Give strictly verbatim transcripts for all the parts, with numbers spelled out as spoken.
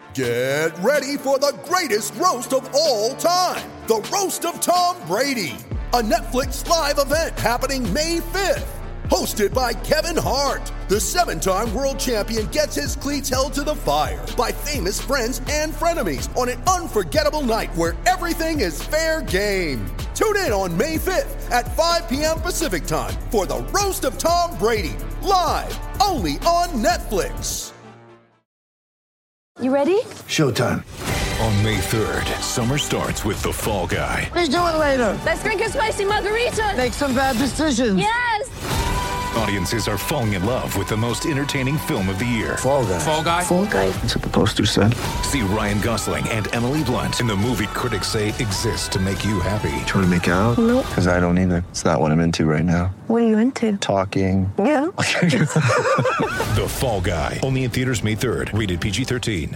Get ready for the greatest roast of all time, the Roast of Tom Brady, a Netflix live event happening May fifth. Hosted by Kevin Hart, the seven-time world champion gets his cleats held to the fire by famous friends and frenemies on an unforgettable night where everything is fair game. Tune in on May fifth at five p.m. Pacific time for the Roast of Tom Brady, live only on Netflix. You ready? Showtime. On May third, summer starts with The Fall Guy. Let's do it later. Let's drink a spicy margarita. Make some bad decisions. Yes! Audiences are falling in love with the most entertaining film of the year. Fall Guy. Fall Guy? Fall Guy. That's what the poster said. See Ryan Gosling and Emily Blunt in the movie critics say exists to make you happy. Trying to make it out? Nope. Because I don't either. It's not what I'm into right now. What are you into? Talking. Yeah. The Fall Guy. Only in theaters May third. Rated P G thirteen.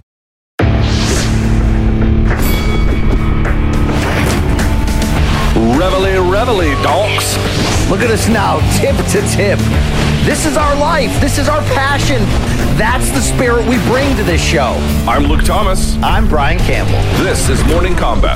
Reveille, reveille, donks. Look at us now, tip to tip. This is our life. This is our passion. That's the spirit we bring to this show. I'm Luke Thomas. I'm Brian Campbell. This is Morning Combat.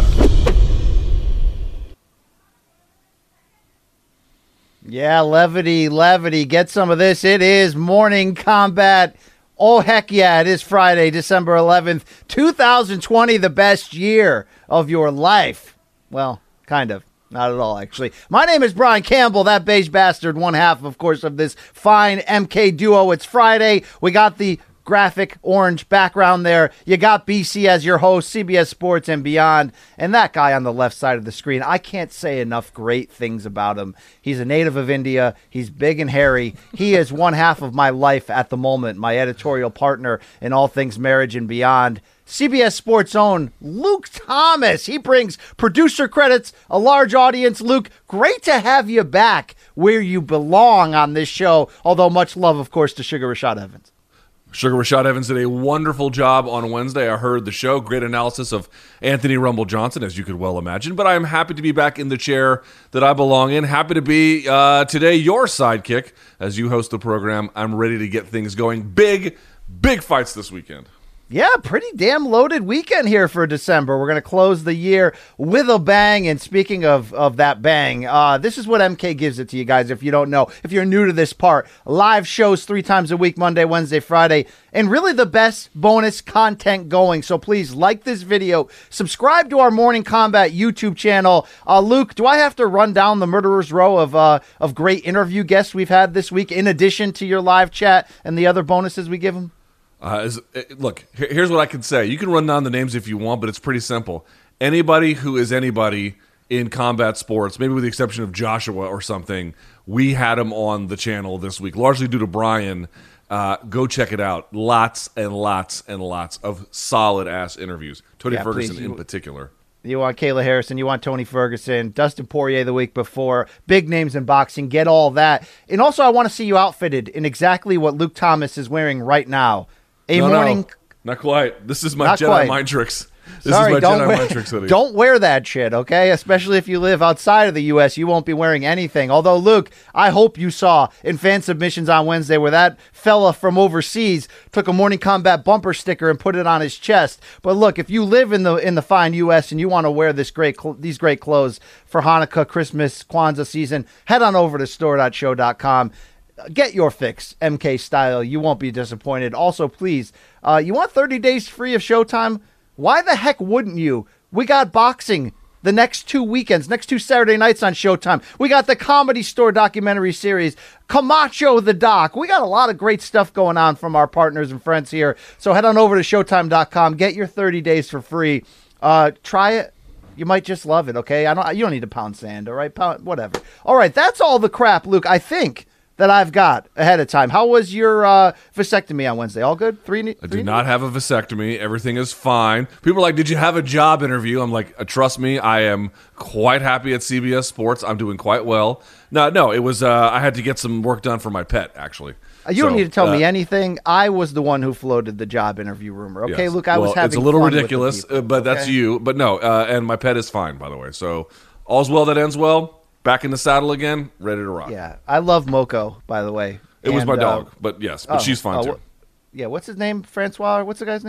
Yeah, levity, levity. Get some of this. It is Morning Combat. Oh, heck yeah. It is Friday, December eleventh, two thousand twenty, the best year of your life. Well, kind of. Not at all, actually. My name is Brian Campbell, that beige bastard, one half, of course, of this fine M K duo. It's Friday. We got the graphic orange background there. You got B C as your host, C B S Sports and beyond. And that guy on the left side of the screen, I can't say enough great things about him. He's a native of India. He's big and hairy. He is one half of my life at the moment, my editorial partner in all things marriage and beyond. C B S Sports' own Luke Thomas. He brings producer credits, a large audience. Luke, great to have you back where you belong on this show, although much love, of course, to Sugar Rashad Evans. Sugar Rashad Evans did a wonderful job on Wednesday. I heard the show. Great analysis of Anthony Rumble Johnson, as you could well imagine. But I am happy to be back in the chair that I belong in. Happy to be uh, today your sidekick as you host the program. I'm ready to get things going. Big, big fights this weekend. Yeah, pretty damn loaded weekend here for December. We're going to close the year with a bang. And speaking of, of that bang, uh, this is what M K gives it to you guys if you don't know. If you're new to this part, live shows three times a week, Monday, Wednesday, Friday, and really the best bonus content going. So please like this video, subscribe to our Morning Combat YouTube channel. Uh, Luke, do I have to run down the murderer's row of, uh, of great interview guests we've had this week in addition to your live chat and the other bonuses we give them? Uh, is, look, here's what I can say. You can run down the names if you want, but it's pretty simple. Anybody who is anybody in combat sports, maybe with the exception of Joshua or something, we had him on the channel this week, largely due to Brian. Uh, go check it out. Lots and lots and lots of solid-ass interviews. Tony yeah, Ferguson please, in you, particular. You want Kayla Harrison, you want Tony Ferguson, Dustin Poirier the week before, big names in boxing, get all that. And also I want to see you outfitted in exactly what Luke Thomas is wearing right now. A no, morning, no, not quite. This is my Not Jedi quite. mind tricks. This Sorry, is my don't Jedi wear, mind tricks hoodie. Don't wear that shit, okay? Especially if you live outside of the U S, you won't be wearing anything. Although, Luke, I hope you saw in fan submissions on Wednesday where that fella from overseas took a Morning Combat bumper sticker and put it on his chest. But look, if you live in the in the fine U S and you want to wear this great cl- these great clothes for Hanukkah, Christmas, Kwanzaa season, head on over to store dot show dot com. Get your fix, M K style. You won't be disappointed. Also, please, uh, you want thirty days free of Showtime? Why the heck wouldn't you? We got boxing the next two weekends, next two Saturday nights on Showtime. We got the Comedy Store documentary series, Camacho the Doc. We got a lot of great stuff going on from our partners and friends here. So head on over to showtime dot com. Get your thirty days for free. Uh, try it. You might just love it, okay? I don't. You don't need to pound sand, all right? Pound, whatever. All right, that's all the crap, Luke, I think, that I've got ahead of time. How was your uh, vasectomy on Wednesday? All good? Three? three I do not have a vasectomy. Everything is fine. People are like, did you have a job interview? I'm like, uh, trust me, I am quite happy at C B S Sports. I'm doing quite well. No, no, it was, uh, I had to get some work done for my pet, actually. Uh, you so, don't need to tell uh, me anything. I was the one who floated the job interview rumor. Okay, yes. Luke, I well, was having it's a little fun ridiculous, with the people, uh, but that's okay? you. But no, uh, and my pet is fine, by the way. So all's well that ends well. Back in the saddle again, ready to rock. Yeah, I love Moko, by the way. It was And, my uh, dog, but yes, but oh, she's fine oh, too. wh- yeah, what's his name? Francois? What's the guy's name?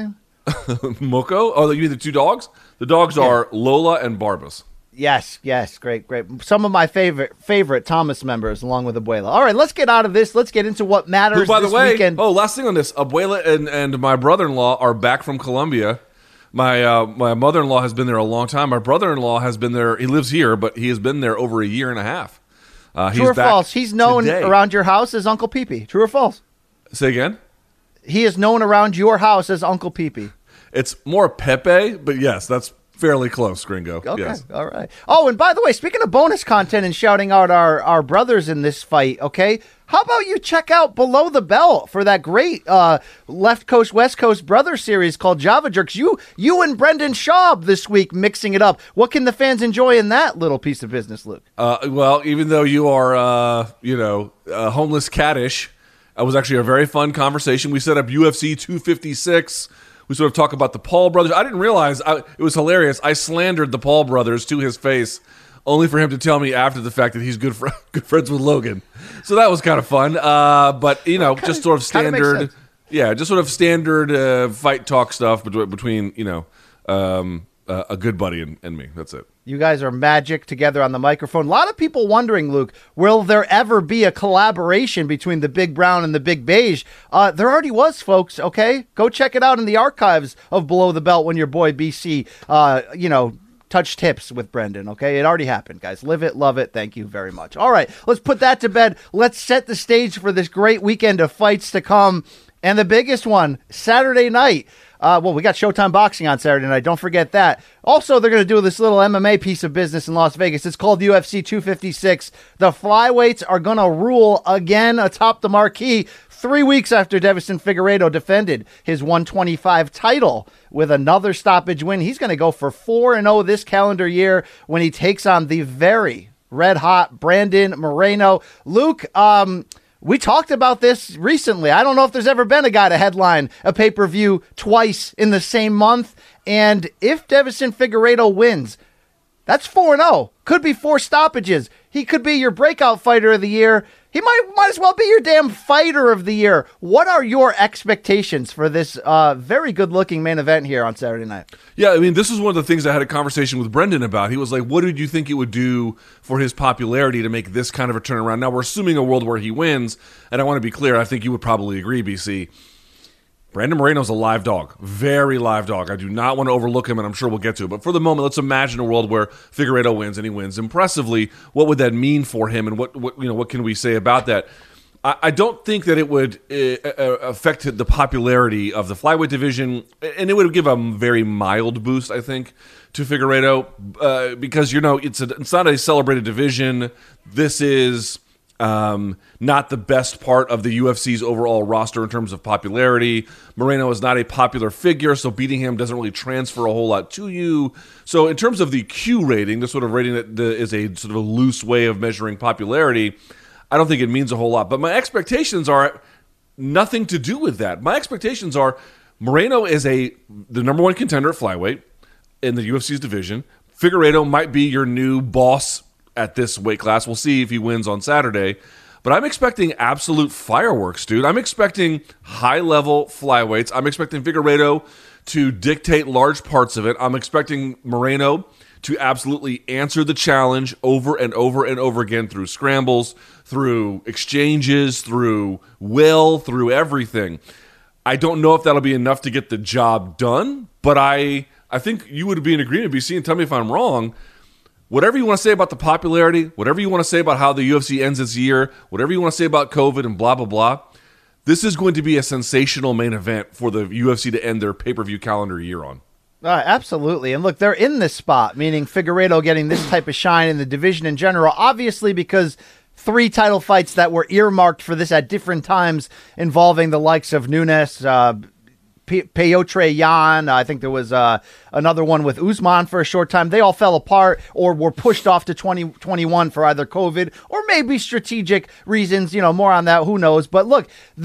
Moko? Oh, you mean the two dogs? The dogs Yeah. are Lola and Barbas. Yes, yes, great, great. Some of my favorite favorite Thomas members, along with Abuela. All right, let's get out of this. Let's get into what matters Who, by this the way, weekend. oh, last thing on this, Abuela and, and my brother-in-law are back from Colombia. My uh, my mother-in-law has been there a long time. My brother-in-law has been there. He lives here, but he has been there over a year and a half. Uh, True he's or back false? He's known today. around your house as Uncle Pee-Pee. True or false? Say again? He is known around your house as Uncle Pee-Pee. It's more Pepe, but yes, that's fairly close, Gringo. Okay, Yes. all right. Oh, and by the way, speaking of bonus content and shouting out our, our brothers in this fight, okay, how about you check out Below the Belt for that great uh, Left Coast, West Coast brother series called Java Jerks. You you and Brendan Schaub this week mixing it up. What can the fans enjoy in that little piece of business, Luke? Uh, well, even though you are, uh, you know, uh, homeless cattish, it was actually a very fun conversation. We set up U F C two fifty-six. We sort of talk about the Paul brothers. I didn't realize, I, it was hilarious. I slandered the Paul brothers to his face, only for him to tell me after the fact that he's good, fr- good friends with Logan. So that was kind of fun. Uh, but, you know, Kinda- just sort of kinda makes standard, sense. yeah, just sort of standard uh, fight talk stuff between, between you know, um, uh, a good buddy and, and me. That's it. You guys are magic together on the microphone. A lot of people wondering, Luke, will there ever be a collaboration between the Big Brown and the Big Beige? Uh, there already was, folks, okay? Go check it out in the archives of Below the Belt when your boy B C, uh, you know, touched tips with Brendan, okay? It already happened, guys. Live it, love it. Thank you very much. All right, let's put that to bed. Let's set the stage for this great weekend of fights to come. And the biggest one, Saturday night. Uh, well, we got Showtime Boxing on Saturday night. Don't forget that. Also, they're going to do this little M M A piece of business in Las Vegas. It's called U F C two fifty-six. The flyweights are going to rule again atop the marquee three weeks after Davison Figueiredo defended his one twenty-five title with another stoppage win. He's going to go for four and oh this calendar year when he takes on the very red-hot Brandon Moreno. Luke, um... we talked about this recently. I don't know if there's ever been a guy to headline a pay-per-view twice in the same month. And if Davison Figueiredo wins, that's four and oh. Could be four stoppages. He could be your breakout fighter of the year. He might might as well be your damn fighter of the year. What are your expectations for this uh, very good-looking main event here on Saturday night? Yeah, I mean, this is one of the things I had a conversation with Brendan about. He was like, what did you think it would do for his popularity to make this kind of a turnaround? Now, we're assuming a world where he wins, and I want to be clear, I think you would probably agree, B C. Brandon Moreno's a live dog, very live dog. I do not want to overlook him, and I'm sure we'll get to it. But for the moment, let's imagine a world where Figueiredo wins and he wins impressively. What would that mean for him, and what, what you know, what can we say about that? I, I don't think that it would uh, uh, affect the popularity of the flyweight division, and it would give a very mild boost, I think, to Figueiredo, uh, because you know it's a, it's not a celebrated division. This is. Um, not the best part of the U F C's overall roster in terms of popularity. Moreno is not a popular figure, so beating him doesn't really transfer a whole lot to you. So in terms of the Q rating, the sort of rating that the, is a sort of a loose way of measuring popularity, I don't think it means a whole lot. But my expectations are nothing to do with that. My expectations are Moreno is a the number one contender at flyweight in the U F C's division. Figueiredo might be your new boss at this weight class. We'll see if he wins on Saturday. But I'm expecting absolute fireworks, dude. I'm expecting high-level flyweights. I'm expecting Figueiredo to dictate large parts of it. I'm expecting Moreno to absolutely answer the challenge over and over and over again through scrambles, through exchanges, through will, through everything. I don't know if that'll be enough to get the job done, but I, I think you would be in agreement, B C, and tell me if I'm wrong. Whatever you want to say about the popularity, whatever you want to say about how the U F C ends this year, whatever you want to say about COVID and blah, blah, blah, this is going to be a sensational main event for the U F C to end their pay-per-view calendar year on. Uh, absolutely. And look, they're in this spot, meaning Figueiredo getting this type of shine in the division in general, obviously because three title fights that were earmarked for this at different times involving the likes of Nunes, uh, P- Petr Yan. I think there was uh, another one with Usman for a short time. They all fell apart or were pushed off to twenty twenty-one for either COVID or maybe strategic reasons. You know, more on that. Who knows? But look, the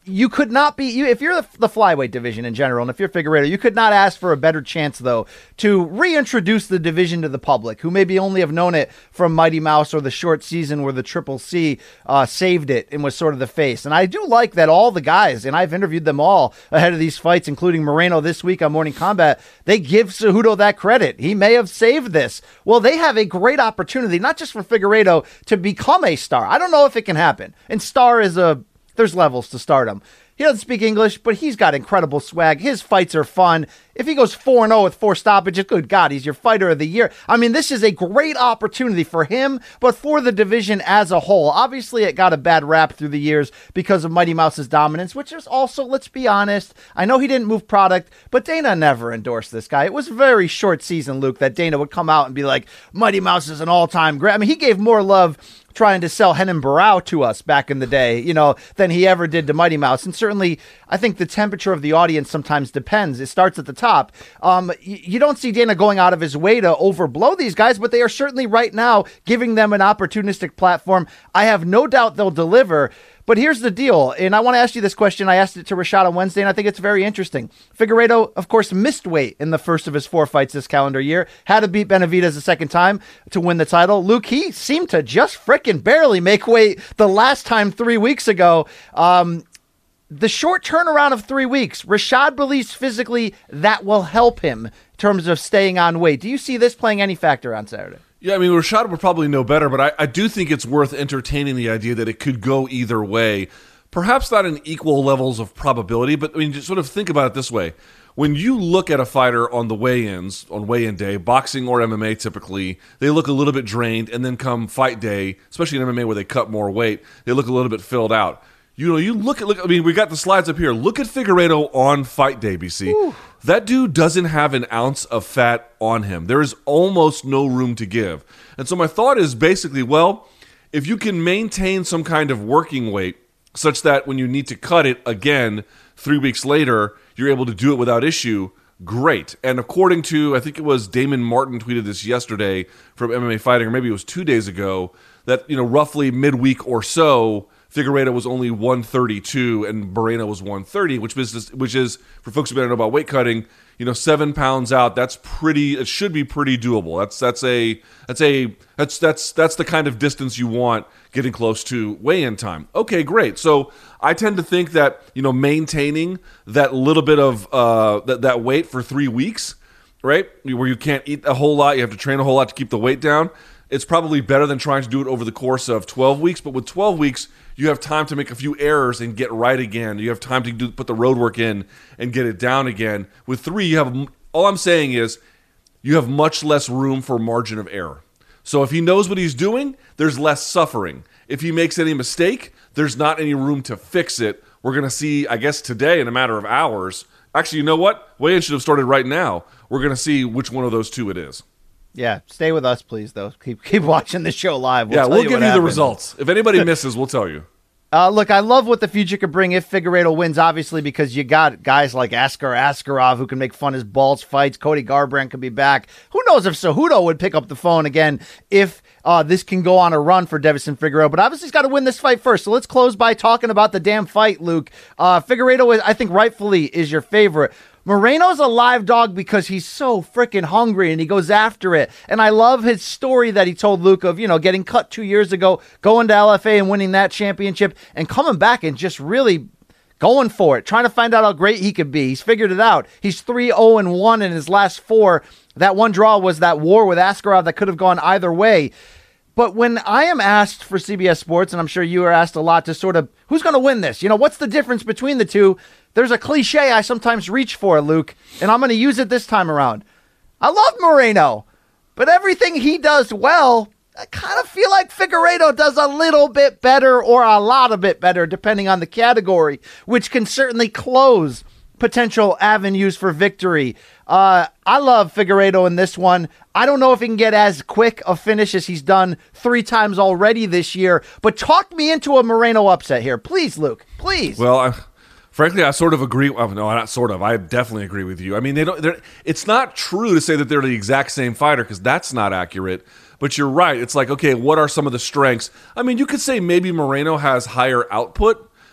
you could not be, you, if you're the, the flyweight division in general, and if you're Figueiredo, you could not ask for a better chance, though, to reintroduce the division to the public, who maybe only have known it from Mighty Mouse or the short season where the Triple C uh, saved it and was sort of the face. And I do like that all the guys, and I've interviewed them all ahead of these fights, including Moreno this week on Morning Combat, they give Cejudo that credit. He may have saved this. Well, they have a great opportunity, not just for Figueiredo, to become a star. I don't know if it can happen. And star is a, there's levels to stardom. He doesn't speak English, but he's got incredible swag. His fights are fun. If he goes four and oh with four stoppages, good God, he's your fighter of the year. I mean, this is a great opportunity for him, but for the division as a whole. Obviously, it got a bad rap through the years because of Mighty Mouse's dominance, which is also, let's be honest, I know he didn't move product, but Dana never endorsed this guy. It was a very short season, Luke, that Dana would come out and be like, Mighty Mouse is an all-time great. I mean, he gave more love trying to sell Henan Barao to us back in the day, you know, than he ever did to Mighty Mouse. And certainly, I think the temperature of the audience sometimes depends. It starts at the top. Um, you, you don't see Dana going out of his way to overblow these guys, but they are certainly right now giving them an opportunistic platform. I have no doubt they'll deliver. But here's the deal, and I want to ask you this question. I asked it to Rashad on Wednesday, and I think it's very interesting. Figueiredo, of course, missed weight in the first of his four fights this calendar year. Had to beat Benavidez a second time to win the title. Luke, he seemed to just frickin' barely make weight the last time three weeks ago. Um, the short turnaround of three weeks, Rashad believes physically that will help him in terms of staying on weight. Do you see this playing any factor on Saturday? Yeah, I mean, Rashad would probably know better, but I, I do think it's worth entertaining the idea that it could go either way. Perhaps not in equal levels of probability, but I mean, just sort of think about it this way. When you look at a fighter on the weigh-ins, on weigh-in day, boxing or M M A typically, they look a little bit drained, and then come fight day, especially in M M A where they cut more weight, they look a little bit filled out. You know, you look at, look. I mean, we got the slides up here. Look at Figueiredo on fight day, B C. Ooh. That dude doesn't have an ounce of fat on him. There is almost no room to give. And so my thought is basically, well, if you can maintain some kind of working weight such that when you need to cut it again three weeks later, you're able to do it without issue, great. And according to, I think it was Damon Martin tweeted this yesterday from M M A Fighting, or maybe it was two days ago, that, you know, roughly midweek or so, Figueiredo was only one thirty-two and Moreno was one thirty, which is, which is for folks who don't know about weight cutting, you know, seven pounds out. That's pretty. It should be pretty doable. That's that's a that's a that's that's that's the kind of distance you want getting close to weigh-in time. Okay, great. So I tend to think that, you know, maintaining that little bit of uh, that that weight for three weeks, right, where you can't eat a whole lot, you have to train a whole lot to keep the weight down. It's probably better than trying to do it over the course of twelve weeks. But with twelve weeks, you have time to make a few errors and get right again. You have time to do, put the road work in and get it down again. With three, you have, all I'm saying is you have much less room for margin of error. So if he knows what he's doing, there's less suffering. If he makes any mistake, there's not any room to fix it. We're going to see, I guess today, in a matter of hours. Actually, you know what? Weigh-in should have started right now. We're going to see which one of those two it is. Yeah, stay with us, please, though. Keep keep watching the show live. We'll yeah, tell we'll you give what you happened. the results. If anybody misses, we'll tell you. Uh, look, I love what the future could bring if Figueiredo wins, obviously, because you got guys like Askar Askarov who can make fun as balls fights. Cody Garbrandt could be back. Who knows if Cejudo would pick up the phone again if uh, this can go on a run for Deiveson Figueiredo. But obviously he's got to win this fight first. So let's close by talking about the damn fight, Luke. Uh, Figueiredo, is, I think rightfully, is your favorite. Moreno's a live dog because he's so freaking hungry and he goes after it. And I love his story that he told Luke of, you know, getting cut two years ago, going to L F A and winning that championship and coming back and just really going for it, trying to find out how great he could be. He's figured it out. He's three oh and one in his last four. That one draw was that war with Askarov that could have gone either way. But when I am asked for C B S Sports, and I'm sure you are asked a lot to sort of, who's going to win this? You know, what's the difference between the two? There's a cliche I sometimes reach for, Luke, and I'm going to use it this time around. I love Moreno, but everything he does well, I kind of feel like Figueiredo does a little bit better or a lot of bit better, depending on the category, which can certainly close potential avenues for victory. Uh, I love Figueiredo in this one. I don't know if he can get as quick a finish as he's done three times already this year, but talk me into a Moreno upset here. Please, Luke, please. Well, I, frankly, I sort of agree. Well, no, not sort of. I definitely agree with you. I mean, they don't. It's not true to say that they're the exact same fighter because that's not accurate. But you're right. It's like, okay, what are some of the strengths? I mean, you could say maybe Moreno has higher output.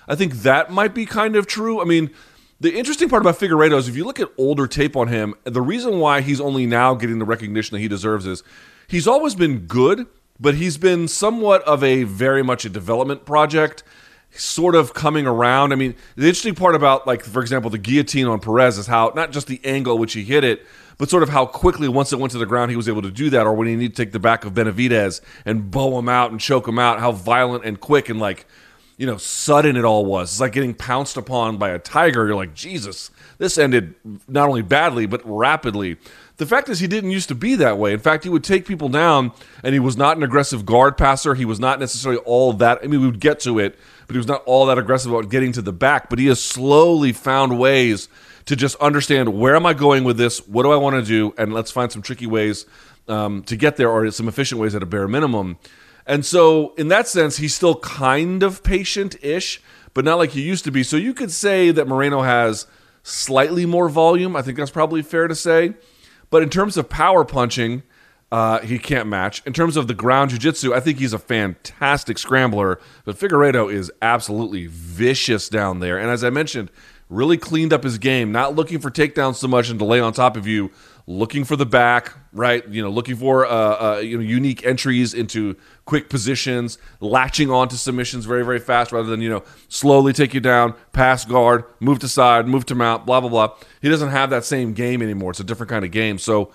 I think that might be kind of true. I mean, the interesting part about Figueiredo is if you look at older tape on him, the reason why he's only now getting the recognition that he deserves is he's always been good, but he's been somewhat of a very much a development project, sort of coming around. I mean, the interesting part about, like, for example, the guillotine on Perez is how, not just the angle at which he hit it, but sort of how quickly, once it went to the ground, he was able to do that, or when he needed to take the back of Benavidez and bow him out and choke him out, how violent and quick and, like, you know, sudden it all was. It's like getting pounced upon by a tiger. You're like, Jesus, this ended not only badly, but rapidly. The fact is he didn't used to be that way. In fact, he would take people down, and he was not an aggressive guard passer. He was not necessarily all that. I mean, we would get to it, but he was not all that aggressive about getting to the back. But he has slowly found ways to just understand, where am I going with this? What do I want to do? And let's find some tricky ways um, to get there, or some efficient ways at a bare minimum. And so, in that sense, he's still kind of patient-ish, but not like he used to be. So you could say that Moreno has slightly more volume. I think that's probably fair to say. But in terms of power punching, uh, he can't match. In terms of the ground jiu-jitsu, I think he's a fantastic scrambler. But Figueiredo is absolutely vicious down there. And as I mentioned, really cleaned up his game, not looking for takedowns so much and to lay on top of you, looking for the back, right? You know, looking for uh, uh, you know, unique entries into quick positions, latching onto submissions very, very fast rather than, you know, slowly take you down, pass guard, move to side, move to mount, blah, blah, blah. He doesn't have that same game anymore. It's a different kind of game. So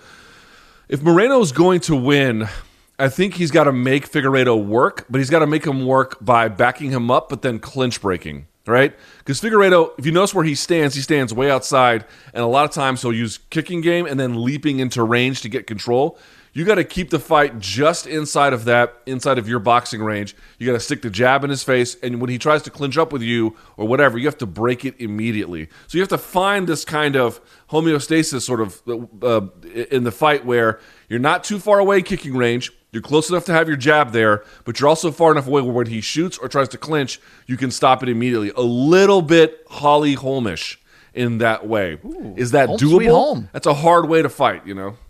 if Moreno's going to win, I think he's got to make Figueiredo work, but he's got to make him work by backing him up, but then clinch breaking. Right? Because Figueiredo, if you notice where he stands, he stands way outside, and a lot of times he'll use kicking game and then leaping into range to get control. You got to keep the fight just inside of that, inside of your boxing range. You got to stick the jab in his face, and when he tries to clinch up with you or whatever, you have to break it immediately. So you have to find this kind of homeostasis sort of uh, in the fight where you're not too far away kicking range, you're close enough to have your jab there, but you're also far enough away where when he shoots or tries to clinch, you can stop it immediately. A little bit Holly Holmish in that way. Ooh, Is that home doable? sweet home. That's a hard way to fight, you know?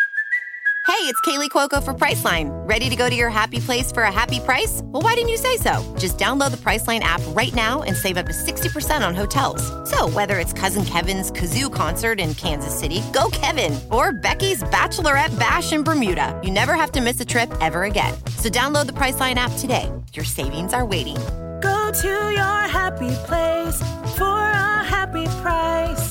Hey, it's Kaylee Cuoco for Priceline. Ready to go to your happy place for a happy price? Well, why didn't you say so? Just download the Priceline app right now and save up to sixty percent on hotels. So whether it's Cousin Kevin's Kazoo Concert in Kansas City, go Kevin, or Becky's Bachelorette Bash in Bermuda, you never have to miss a trip ever again. So download the Priceline app today. Your savings are waiting. Go to your happy place for a happy price.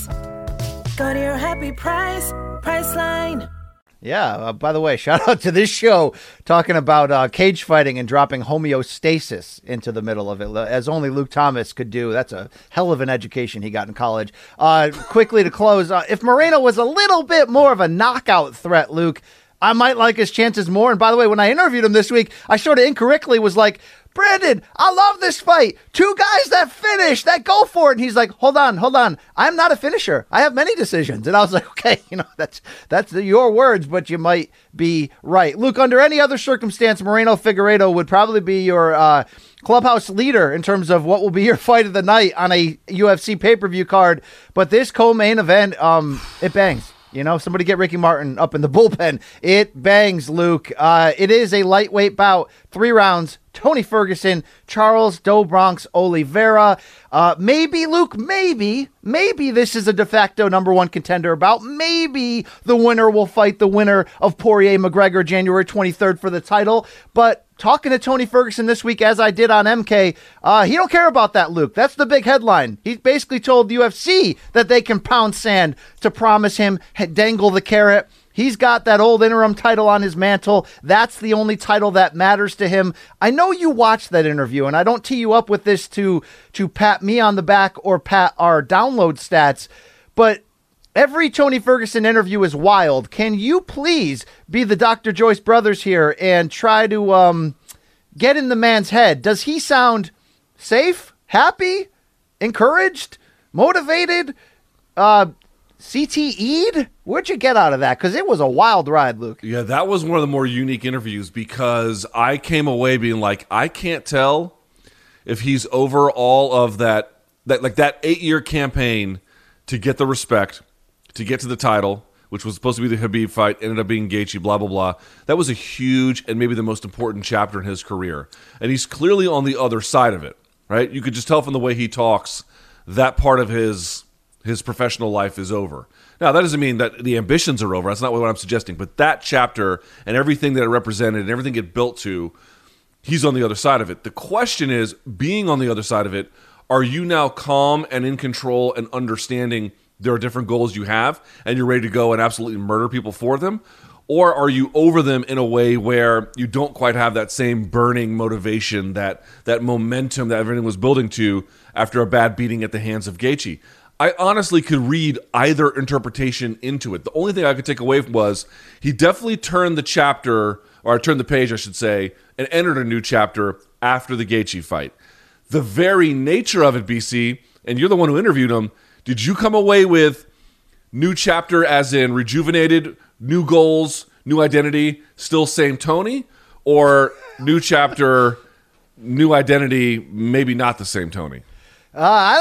Go to your happy price, Priceline. Yeah, uh, by the way, shout out to this show talking about uh, cage fighting and dropping homeostasis into the middle of it, as only Luke Thomas could do. That's a hell of an education he got in college. Uh, quickly to close, uh, if Moreno was a little bit more of a knockout threat, Luke, I might like his chances more. And by the way, when I interviewed him this week, I sort of incorrectly was like, Brandon, I love this fight. Two guys that finish, that go for it. And he's like, hold on, hold on. I'm not a finisher. I have many decisions. And I was like, okay, you know, that's that's your words, but you might be right. Luke, under any other circumstance, Moreno Figueiredo would probably be your uh, clubhouse leader in terms of what will be your fight of the night on a U F C pay-per-view card. But this co-main event, um, it bangs. You know, somebody get Ricky Martin up in the bullpen. It bangs, Luke. Uh, it is a lightweight bout, three rounds. Tony Ferguson, Charles Do Bronx Oliveira. Uh, maybe, Luke, maybe, maybe this is a de facto number one contender bout. Maybe the winner will fight the winner of Poirier McGregor January twenty-third for the title. But talking to Tony Ferguson this week, as I did on M K, uh, he don't care about that, Luke. That's the big headline. He basically told the U F C that they can pound sand to promise him, dangle the carrot. He's got that old interim title on his mantle. That's the only title that matters to him. I know you watched that interview, and I don't tee you up with this to, to pat me on the back or pat our download stats, but every Tony Ferguson interview is wild. Can you please be the Doctor Joyce Brothers here and try to um, get in the man's head? Does he sound safe, happy, encouraged, motivated, uh, C T E'd? Where'd you get out of that? Because it was a wild ride, Luke. Yeah, that was one of the more unique interviews because I came away being like, I can't tell if he's over all of that, that like that eight-year campaign to get the respect, to get to the title, which was supposed to be the Khabib fight, ended up being Gaethje, blah, blah, blah. That was a huge and maybe the most important chapter in his career. And he's clearly on the other side of it. right? You could just tell from the way he talks that part of his his professional life is over. Now, that doesn't mean that the ambitions are over. That's not what I'm suggesting. But that chapter and everything that it represented and everything it built to, he's on the other side of it. The question is, being on the other side of it, are you now calm and in control and understanding there are different goals you have and you're ready to go and absolutely murder people for them? Or are you over them in a way where you don't quite have that same burning motivation, that that momentum that everything was building to after a bad beating at the hands of Gaethje? I honestly could read either interpretation into it. The only thing I could take away was he definitely turned the chapter, or turned the page, I should say, and entered a new chapter after the Gaethje fight. The very nature of it, B C, and you're the one who interviewed him, did you come away with new chapter as in rejuvenated, new goals, new identity, still same Tony? Or new chapter, new identity, maybe not the same Tony? Uh,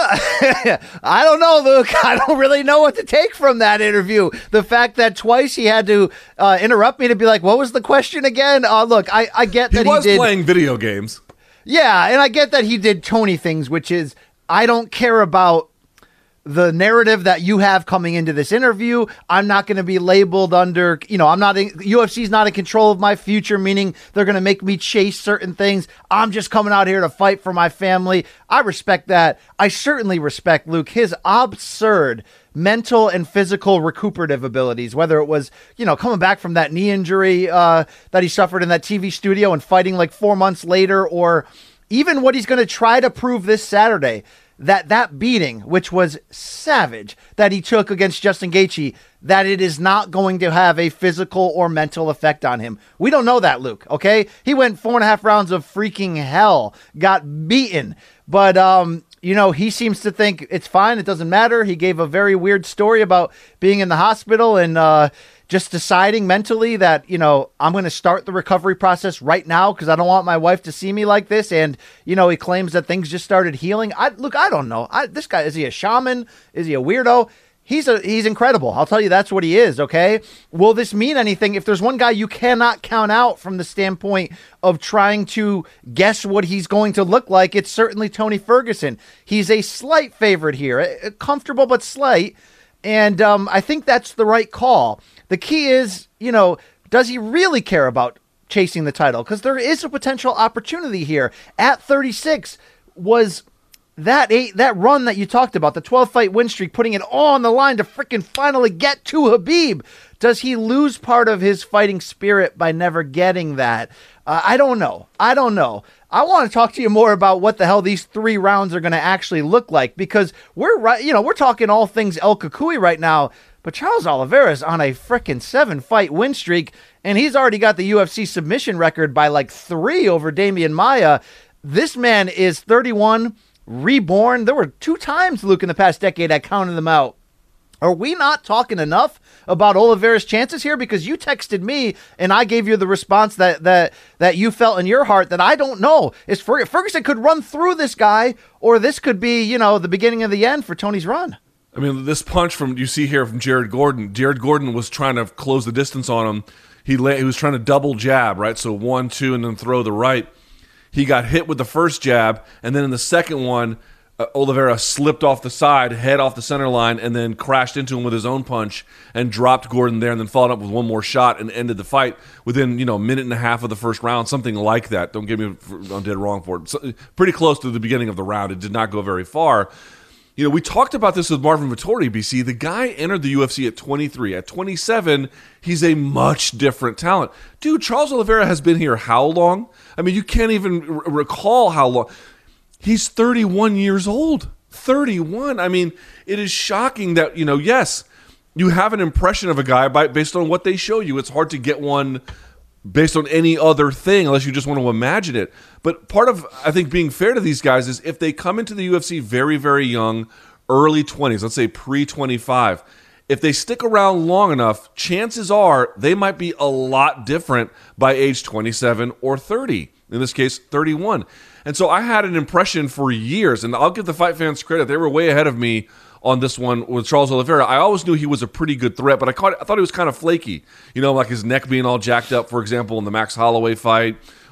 I, I don't know, Luke. I don't really know what to take from that interview. The fact that twice he had to uh, interrupt me to be like, what was the question again? Uh, look, I, I get that he, he was did, playing video games. Yeah, and I get that he did Tony things, which is, I don't care about the narrative that you have coming into this interview. I'm not going to be labeled under, you know, I'm not, in, U F C's not in control of my future, meaning they're going to make me chase certain things. I'm just coming out here to fight for my family. I respect that. I certainly respect, Luke, his absurd mental and physical recuperative abilities, whether it was, you know, coming back from that knee injury uh, that he suffered in that T V studio and fighting like four months later, or even what he's going to try to prove this Saturday, that that beating, which was savage, that he took against Justin Gaethje, that it is not going to have a physical or mental effect on him. We don't know that, Luke, okay? He went four and a half rounds of freaking hell, got beaten. But, um, you know, he seems to think it's fine, it doesn't matter. He gave a very weird story about being in the hospital and uh, just deciding mentally that, you know, I'm going to start the recovery process right now because I don't want my wife to see me like this. And, you know, he claims that things just started healing. I Look, I don't know. I, this guy, is he a shaman? Is he a weirdo? He's a he's incredible. I'll tell you, that's what he is, okay? Will this mean anything? If there's one guy you cannot count out from the standpoint of trying to guess what he's going to look like, it's certainly Tony Ferguson. He's a slight favorite here, comfortable but slight, and um, I think that's the right call. The key is, you know, does he really care about chasing the title? Because there is a potential opportunity here. At thirty-six, was that eight that run that you talked about, the twelve fight win streak, putting it all on the line to freaking finally get to Khabib. Does he lose part of his fighting spirit by never getting that? Uh, I don't know. I don't know. I want to talk to you more about what the hell these three rounds are going to actually look like, because we're right, you know, we're talking all things El Cucuy right now. But Charles Oliveira is on a frickin' seven-fight win streak, and he's already got the U F C submission record by like three over Damian Maia. This man is thirty-one, reborn. There were two times, Luke, in the past decade I counted them out. Are we not talking enough about Oliveira's chances here? Because you texted me, and I gave you the response that that that you felt in your heart that I don't know. Is Fer- Ferguson could run through this guy, or this could be, you know, the beginning of the end for Tony's run. I mean, this punch from you see here from Jared Gordon. Jared Gordon was trying to close the distance on him. He lay, he was trying to double jab, right? So one, two, and then throw the right. He got hit with the first jab, and then in the second one, uh, Oliveira slipped off the side, head off the center line, and then crashed into him with his own punch and dropped Gordon there, and then followed up with one more shot and ended the fight within, you know, a minute and a half of the first round, something like that. Don't get me I'm dead wrong for it. So, pretty close to the beginning of the round. It did not go very far. You know, we talked about this with Marvin Vettori, B C. The guy entered the U F C at twenty-three. At twenty-seven, he's a much different talent. Dude, Charles Oliveira has been here how long? I mean, you can't even r- recall how long. He's thirty-one years old. thirty-one. I mean, it is shocking that, you know, yes, you have an impression of a guy by, based on what they show you. It's hard to get one based on any other thing unless you just want to imagine it. But part of, I think, being fair to these guys is if they come into the U F C very, very young, early twenties, let's say pre twenty-five, if they stick around long enough, chances are they might be a lot different by age twenty-seven or thirty. In this case, thirty-one. And so I had an impression for years, and I'll give the fight fans credit. They were way ahead of me on this one with Charles Oliveira. I always knew he was a pretty good threat, but I, caught, I thought he was kind of flaky. You know, like his neck being all jacked up, for example, in the Max Holloway fight,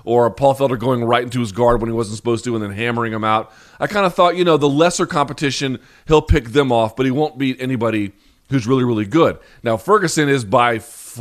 or Paul Felder going right into his guard when he wasn't supposed to and then hammering him out. I kind of thought, you know, the lesser competition, he'll pick them off, but he won't beat anybody who's really, really good. Now, Ferguson is by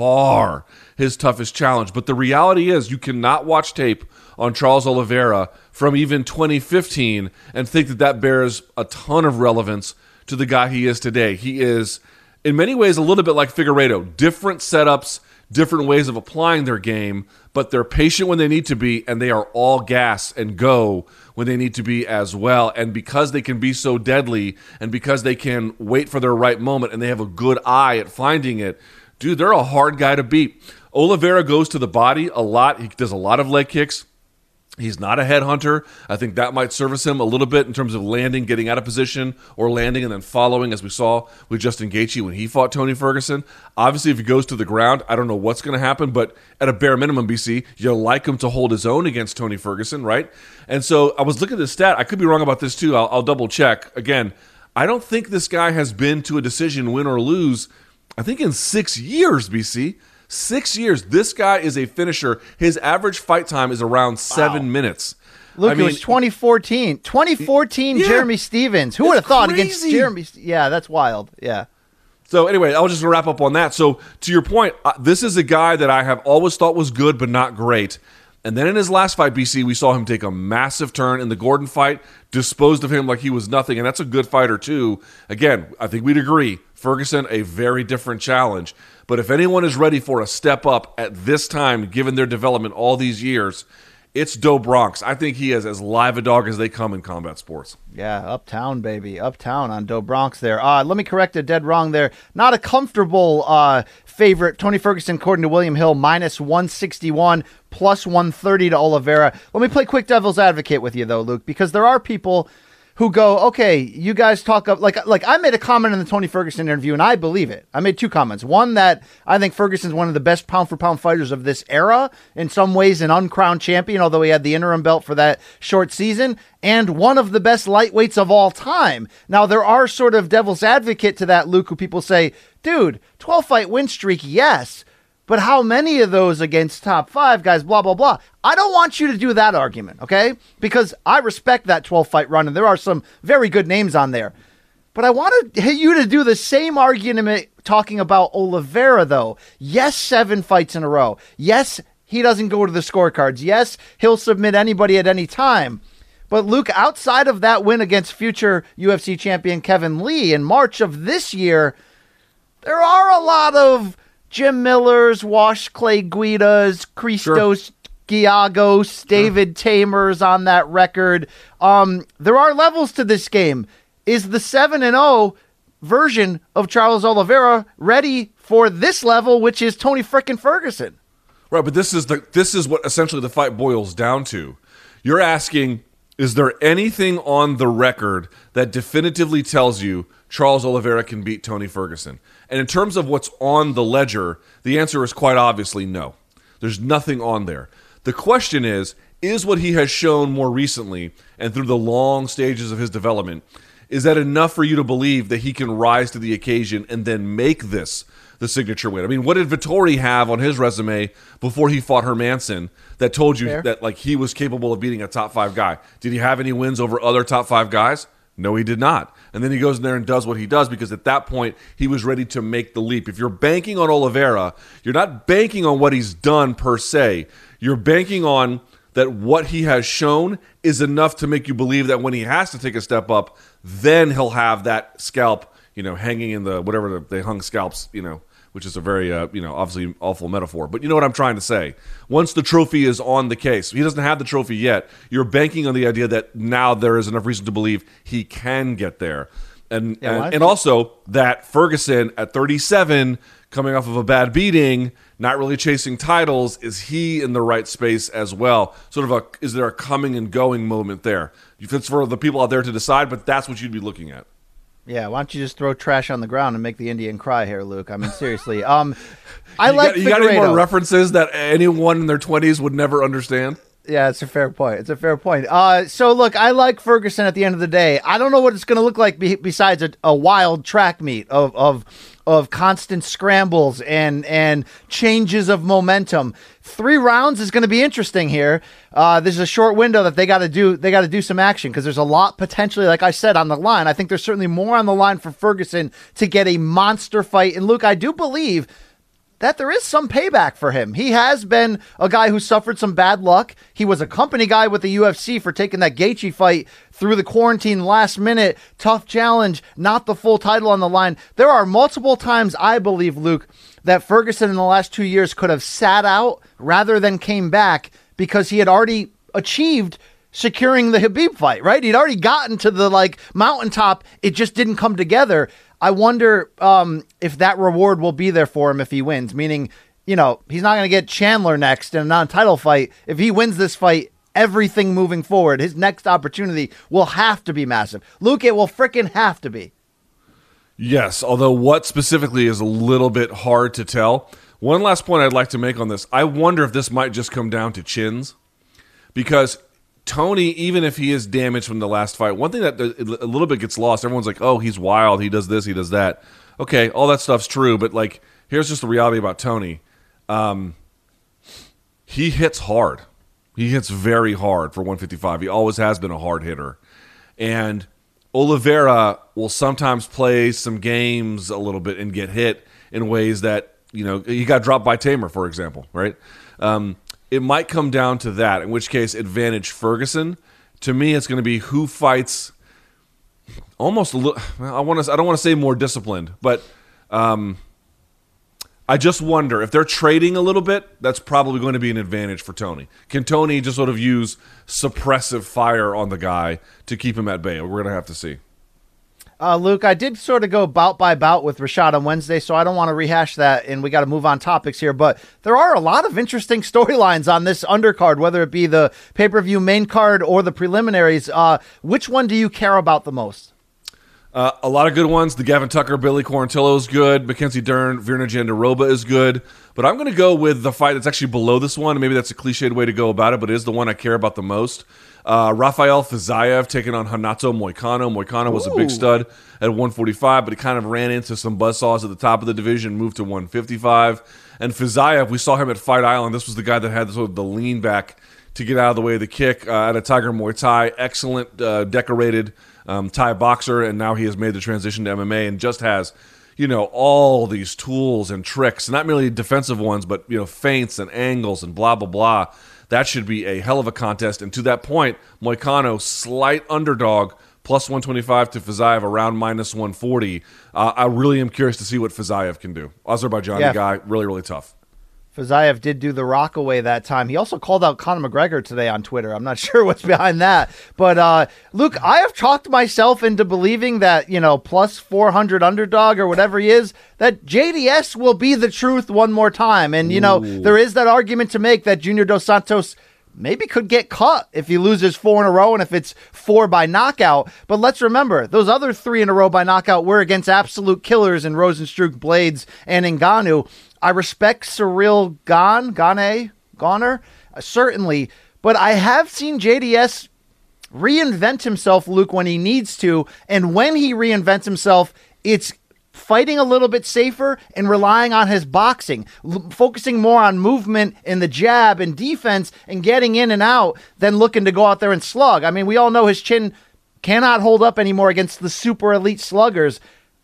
far his toughest challenge, but the reality is you cannot watch tape on Charles Oliveira from even twenty fifteen and think that that bears a ton of relevance to the guy he is today. He is, in many ways, a little bit like Figueiredo. Different setups, different ways of applying their game, but they're patient when they need to be, and they are all gas and go when they need to be as well. And because they can be so deadly, and because they can wait for their right moment, and they have a good eye at finding it, dude, they're a hard guy to beat. Oliveira goes to the body a lot. He does a lot of leg kicks. He's not a headhunter. I think that might service him a little bit in terms of landing, getting out of position, or landing and then following, as we saw with Justin Gaethje when he fought Tony Ferguson. Obviously, if he goes to the ground, I don't know what's going to happen, but at a bare minimum, B C, you like him to hold his own against Tony Ferguson, right? And so I was looking at the stat. I could be wrong about this too. I'll, I'll double check. Again, I don't think this guy has been to a decision, win or lose, I think in six years, B C. Six years. This guy is a finisher. His average fight time is around seven wow. minutes. Luke, I mean, it was twenty fourteen. twenty fourteen, yeah, Jeremy Stevens. Who would have thought crazy. against Jeremy? Yeah, that's wild. Yeah. So anyway, I'll just wrap up on that. So to your point, uh, this is a guy that I have always thought was good, but not great. And then in his last fight, B C, we saw him take a massive turn in the Gordon fight, disposed of him like he was nothing, and that's a good fighter too. Again, I think we'd agree, Ferguson, a very different challenge. But if anyone is ready for a step up at this time, given their development all these years, it's Do Bronx. I think he is as live a dog as they come in combat sports. Yeah, uptown, baby. Uptown on Do Bronx there. Uh, let me correct a dead wrong there. Not a comfortable uh, favorite. Tony Ferguson, according to William Hill, minus one sixty-one, plus one thirty to Oliveira. Let me play quick devil's advocate with you, though, Luke, because there are people who go, okay, you guys talk up, like, like I made a comment in the Tony Ferguson interview, and I believe it. I made two comments. One, that I think Ferguson's one of the best pound-for-pound fighters of this era, in some ways an uncrowned champion, although he had the interim belt for that short season, and one of the best lightweights of all time. Now, there are sort of devil's advocate to that, Luke, who people say, dude, twelve-fight win streak, yes, but how many of those against top five guys, blah, blah, blah. I don't want you to do that argument, okay? Because I respect that twelve-fight run, and there are some very good names on there. But I want you to do the same argument talking about Oliveira, though. Yes, seven fights in a row. Yes, he doesn't go to the scorecards. Yes, he'll submit anybody at any time. But, Luke, outside of that win against future U F C champion Kevin Lee in March of this year, there are a lot of Jim Millers, Wash Clay Guidas, Christos sure. Giagos, David sure. Tamers on that record. Um, there are levels to this game. Is the seven and oh version of Charles Oliveira ready for this level, which is Tony frickin' Ferguson? Right, but this is the this is what essentially the fight boils down to. You're asking, is there anything on the record that definitively tells you Charles Oliveira can beat Tony Ferguson? And in terms of what's on the ledger, the answer is quite obviously no. There's nothing on there. The question is, is what he has shown more recently and through the long stages of his development, is that enough for you to believe that he can rise to the occasion and then make this the signature win? I mean, what did Vettori have on his resume before he fought Hermanson that told you Fair. that like he was capable of beating a top five guy? Did he have any wins over other top five guys? No, he did not. And then he goes in there and does what he does because at that point, he was ready to make the leap. If you're banking on Oliveira, you're not banking on what he's done per se. You're banking on that what he has shown is enough to make you believe that when he has to take a step up, then he'll have that scalp, you know, hanging in the, whatever they hung scalps, you know, which is a very, uh, you know, obviously awful metaphor. But you know what I'm trying to say. Once the trophy is on the case, he doesn't have the trophy yet, you're banking on the idea that now there is enough reason to believe he can get there. And yeah, and, and also that Ferguson at thirty-seven, coming off of a bad beating, not really chasing titles, is he in the right space as well? Sort of a, is there a coming and going moment there? It's for the people out there to decide, but that's what you'd be looking at. Yeah, why don't you just throw trash on the ground and make the Indian cry here, Luke? I mean, seriously. Um, I you like got, You got any more references that anyone in their twenties would never understand? Yeah, it's a fair point. It's a fair point. Uh, so, look, I like Ferguson at the end of the day. I don't know what it's going to look like be- besides a, a wild track meet of, of of constant scrambles and and changes of momentum. Three rounds is going to be interesting here. Uh, there's a short window that they got to do. They got to do some action because there's a lot potentially, like I said, on the line. I think there's certainly more on the line for Ferguson to get a monster fight. And Luke, I do believe that there is some payback for him. He has been a guy who suffered some bad luck. He was a company guy with the U F C for taking that Gaethje fight through the quarantine last minute. Tough challenge, not the full title on the line. There are multiple times, I believe, Luke, that Ferguson in the last two years could have sat out rather than came back because he had already achieved securing the Khabib fight, right? He'd already gotten to the like mountaintop. It just didn't come together. I wonder um, if that reward will be there for him if he wins, meaning, you know, he's not going to get Chandler next in a non-title fight. If he wins this fight, everything moving forward, his next opportunity will have to be massive. Luke, it will freaking have to be. Yes, although what specifically is a little bit hard to tell. One last point I'd like to make on this. I wonder if this might just come down to chins. Because Tony, even if he is damaged from the last fight, one thing that a little bit gets lost, everyone's like, oh, he's wild, he does this, he does that. Okay, all that stuff's true, but like, here's just the reality about Tony. Um, he hits hard. He hits very hard for one fifty-five. He always has been a hard hitter. And Oliveira will sometimes play some games a little bit and get hit in ways that, you know, he got dropped by Tamer, for example, right? Um, it might come down to that, in which case advantage Ferguson. To me, it's going to be who fights almost a little, I want to, I don't want to say more disciplined, but um, I just wonder if they're trading a little bit, that's probably going to be an advantage for Tony. Can Tony just sort of use suppressive fire on the guy to keep him at bay? We're going to have to see. Uh, Luke, I did sort of go bout by bout with Rashad on Wednesday, so I don't want to rehash that, and we got to move on topics here, but there are a lot of interesting storylines on this undercard, whether it be the pay-per-view main card or the preliminaries. Uh, which one do you care about the most? Uh, a lot of good ones. The Gavin Tucker, Billy Quarantillo is good. Mackenzie Dern, Virna Jandiroba is good. But I'm going to go with the fight that's actually below this one. Maybe that's a cliched way to go about it, but it is the one I care about the most. Uh, Rafael Fiziev taking on Hanato Moicano. Moicano was Ooh. a big stud at one forty-five, but he kind of ran into some buzzsaws at the top of the division, moved to one fifty-five. And Fiziev, we saw him at Fight Island. This was the guy that had sort of the lean back to get out of the way of the kick uh, at a Tiger Muay Thai. Excellent, uh, decorated um, Thai boxer, and now he has made the transition to M M A and just has, you know, all these tools and tricks, not merely defensive ones, but, you know, feints and angles and blah, blah, blah. That should be a hell of a contest. And to that point, Moicano, slight underdog, plus one twenty-five to Fiziev, around minus one forty. Uh, I really am curious to see what Fiziev can do. Azerbaijani yeah. guy, really, really tough. Fiziev did do the rock away that time. He also called out Conor McGregor today on Twitter. I'm not sure what's behind that. But, uh, Luke, I have talked myself into believing that, you know, plus four hundred underdog or whatever he is, that J D S will be the truth one more time. And, you know, Ooh. there is that argument to make that Junior Dos Santos maybe could get cut if he loses four in a row and if it's four by knockout. But let's remember, those other three in a row by knockout were against absolute killers in Rosenstruck, Blades, and Ngannou. I respect Cyril Gane, Gane, Goner, uh, certainly, but I have seen J D S reinvent himself, Luke, when he needs to, and when he reinvents himself, it's fighting a little bit safer and relying on his boxing, l- focusing more on movement and the jab and defense and getting in and out than looking to go out there and slug. I mean, we all know his chin cannot hold up anymore against the super elite sluggers.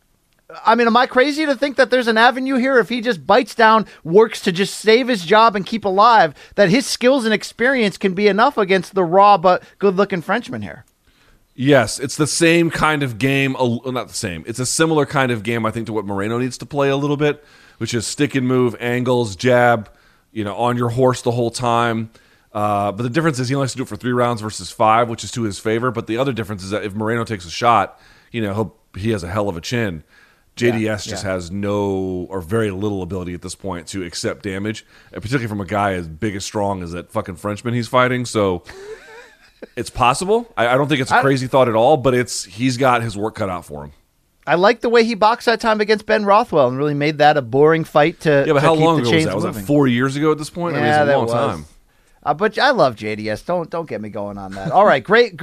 I mean, am I crazy to think that there's an avenue here if he just bites down, works to just save his job and keep alive, that his skills and experience can be enough against the raw but good-looking Frenchman here? Yes, it's the same kind of game. Uh, not the same. It's a similar kind of game, I think, to what Moreno needs to play a little bit, which is stick and move, angles, jab, you know, on your horse the whole time. Uh, but the difference is he only has to do it for three rounds versus five, which is to his favor. But the other difference is that if Moreno takes a shot, you know, he'll, he has a hell of a chin. J D S yeah, just yeah. has no or very little ability at this point to accept damage, and particularly from a guy as big as strong as that fucking Frenchman he's fighting. So it's possible. I, I don't think it's a I, crazy thought at all, but it's he's got his work cut out for him. I like the way he boxed that time against Ben Rothwell and really made that a boring fight to Yeah, but to how keep long the ago was chains that? Was moving. that four years ago at this point? Yeah, I mean, it's a that long was. time. Uh, but I love J D S. Don't don't get me going on that. All right, great. Gr-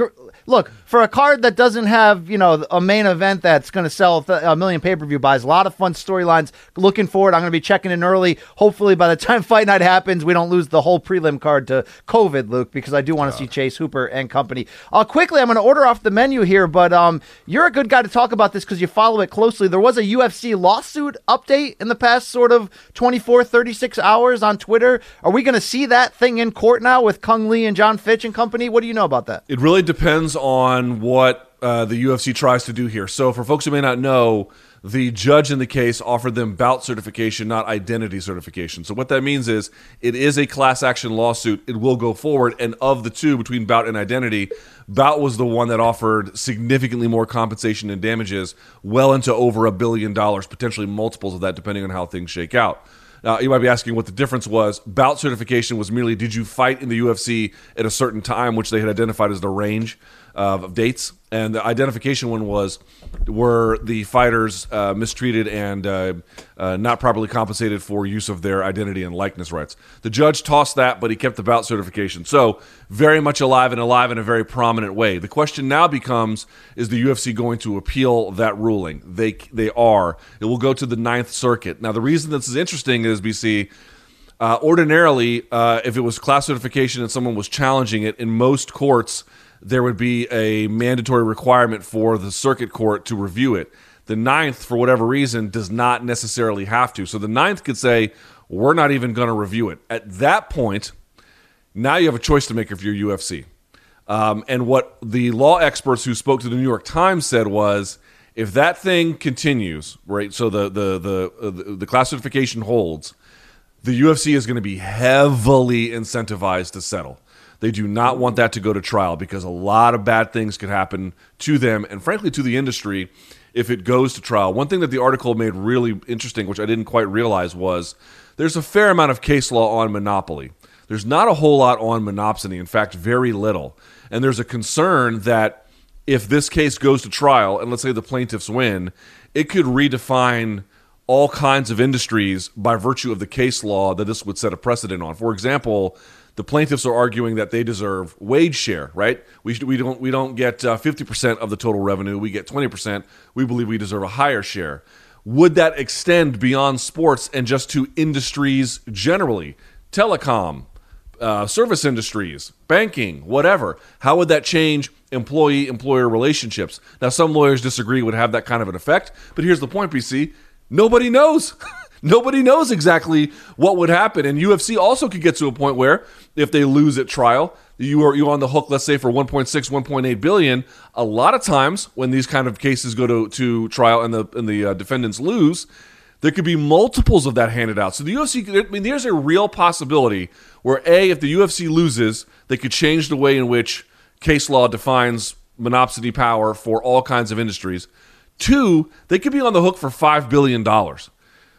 look, for a card that doesn't have, you know, a main event that's going to sell a million pay-per-view buys, a lot of fun storylines. Looking forward. I'm going to be checking in early. Hopefully by the time Fight Night happens, we don't lose the whole prelim card to COVID, Luke, because I do want to see Chase Hooper and company. Uh, quickly, I'm going to order off the menu here, but um, you're a good guy to talk about this because you follow it closely. There was a U F C lawsuit update in the past sort of twenty-four, thirty-six hours on Twitter. Are we going to see that thing in court now with Kung Lee and John Fitch and company? What do you know about that? It really depends on what uh, the U F C tries to do here. So for folks who may not know, the judge in the case offered them bout certification, not identity certification. So what that means is it is a class action lawsuit. It will go forward. And of the two, between bout and identity, bout was the one that offered significantly more compensation and damages, well into over a billion dollars, potentially multiples of that, depending on how things shake out. Now, you might be asking what the difference was. Bout certification was merely, did you fight in the U F C at a certain time, which they had identified as the range of dates. And the identification one was, were the fighters uh, mistreated and uh, uh, not properly compensated for use of their identity and likeness rights. The judge tossed that, but he kept the bout certification. So very much alive and alive in a very prominent way. The question now becomes, is the U F C going to appeal that ruling? They they are. It will go to the Ninth Circuit. Now, the reason this is interesting is, B C, uh, ordinarily, uh, if it was class certification and someone was challenging it, in most courts, there would be a mandatory requirement for the circuit court to review it. The Ninth, for whatever reason, does not necessarily have to. So the Ninth could say, we're not even going to review it. At that point, now you have a choice to make if you're U F C. Um, and what the law experts who spoke to the New York Times said was, if that thing continues, right, so the the the uh, the, the class certification holds, the U F C is going to be heavily incentivized to settle. They do not want that to go to trial because a lot of bad things could happen to them and, frankly, to the industry if it goes to trial. One thing that the article made really interesting, which I didn't quite realize, was there's a fair amount of case law on monopoly. There's not a whole lot on monopsony, in fact, very little. And there's a concern that if this case goes to trial, and let's say the plaintiffs win, it could redefine all kinds of industries by virtue of the case law that this would set a precedent on. For example, the plaintiffs are arguing that they deserve wage share, right? We should, we don't we don't get uh, fifty percent of the total revenue. We get twenty percent. We believe we deserve a higher share. Would that extend beyond sports and just to industries generally? Telecom, uh, service industries, banking, whatever. How would that change employee-employer relationships? Now, some lawyers disagree would have that kind of an effect, but here's the point, B C. Nobody knows. Nobody knows exactly what would happen. And U F C also could get to a point where if they lose at trial, you are you on the hook, let's say, for one point six, one point eight billion. A lot of times when these kind of cases go to, to trial and the and the uh, defendants lose, there could be multiples of that handed out. So the U F C, I mean, there's a real possibility where, A, if the U F C loses, they could change the way in which case law defines monopsony power for all kinds of industries. Two, they could be on the hook for five billion dollars.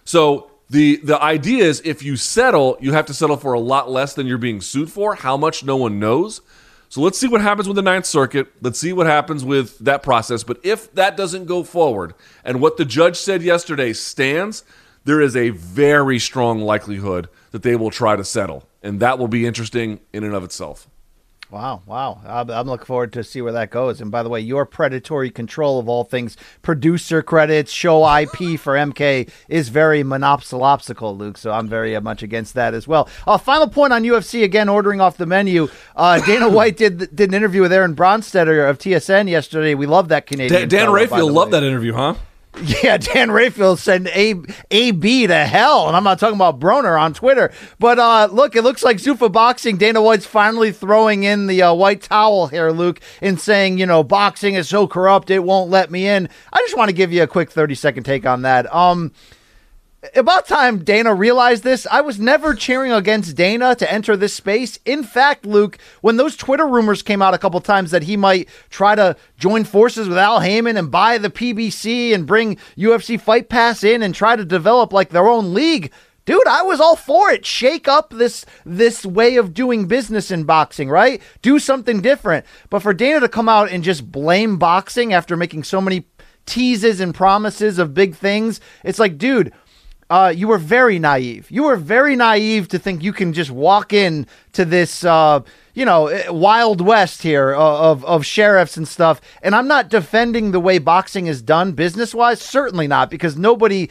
So the the idea is if you settle, you have to settle for a lot less than you're being sued for. How much, no one knows. So let's see what happens with the Ninth Circuit. Let's see what happens with that process. But if that doesn't go forward and what the judge said yesterday stands, there is a very strong likelihood that they will try to settle. And that will be interesting in and of itself. Wow, wow. I'm, I'm looking forward to see where that goes. And by the way, your predatory control of all things producer credits, show I P for M K is very monopsolopsical, Luke. So I'm very uh, much against that as well. Uh, final point on U F C, again, ordering off the menu. Uh, Dana White did did an interview with Aaron Bronstetter of T S N yesterday. We love that Canadian. Dan, Dan fellow, Rayfield loved that interview, huh? Yeah, Dan Rayfield said A, A B to hell, and I'm not talking about Broner on Twitter. But uh, look, it looks like Zuffa Boxing, Dana White's finally throwing in the uh, white towel here, Luke, and saying, you know, boxing is so corrupt, it won't let me in. I just want to give you a quick thirty-second take on that. Um, about time Dana realized this. I was never cheering against Dana to enter this space. In fact, Luke, when those Twitter rumors came out a couple times that he might try to join forces with Al Heyman and buy the P B C and bring U F C Fight Pass in and try to develop like their own league, dude, I was all for it. Shake up this this way of doing business in boxing, right? Do something different. But for Dana to come out and just blame boxing after making so many teases and promises of big things, it's like, dude, uh, you were very naive. You were very naive to think you can just walk in to this, uh, you know, Wild West here of, of sheriffs and stuff. And I'm not defending the way boxing is done business-wise. Certainly not, because nobody...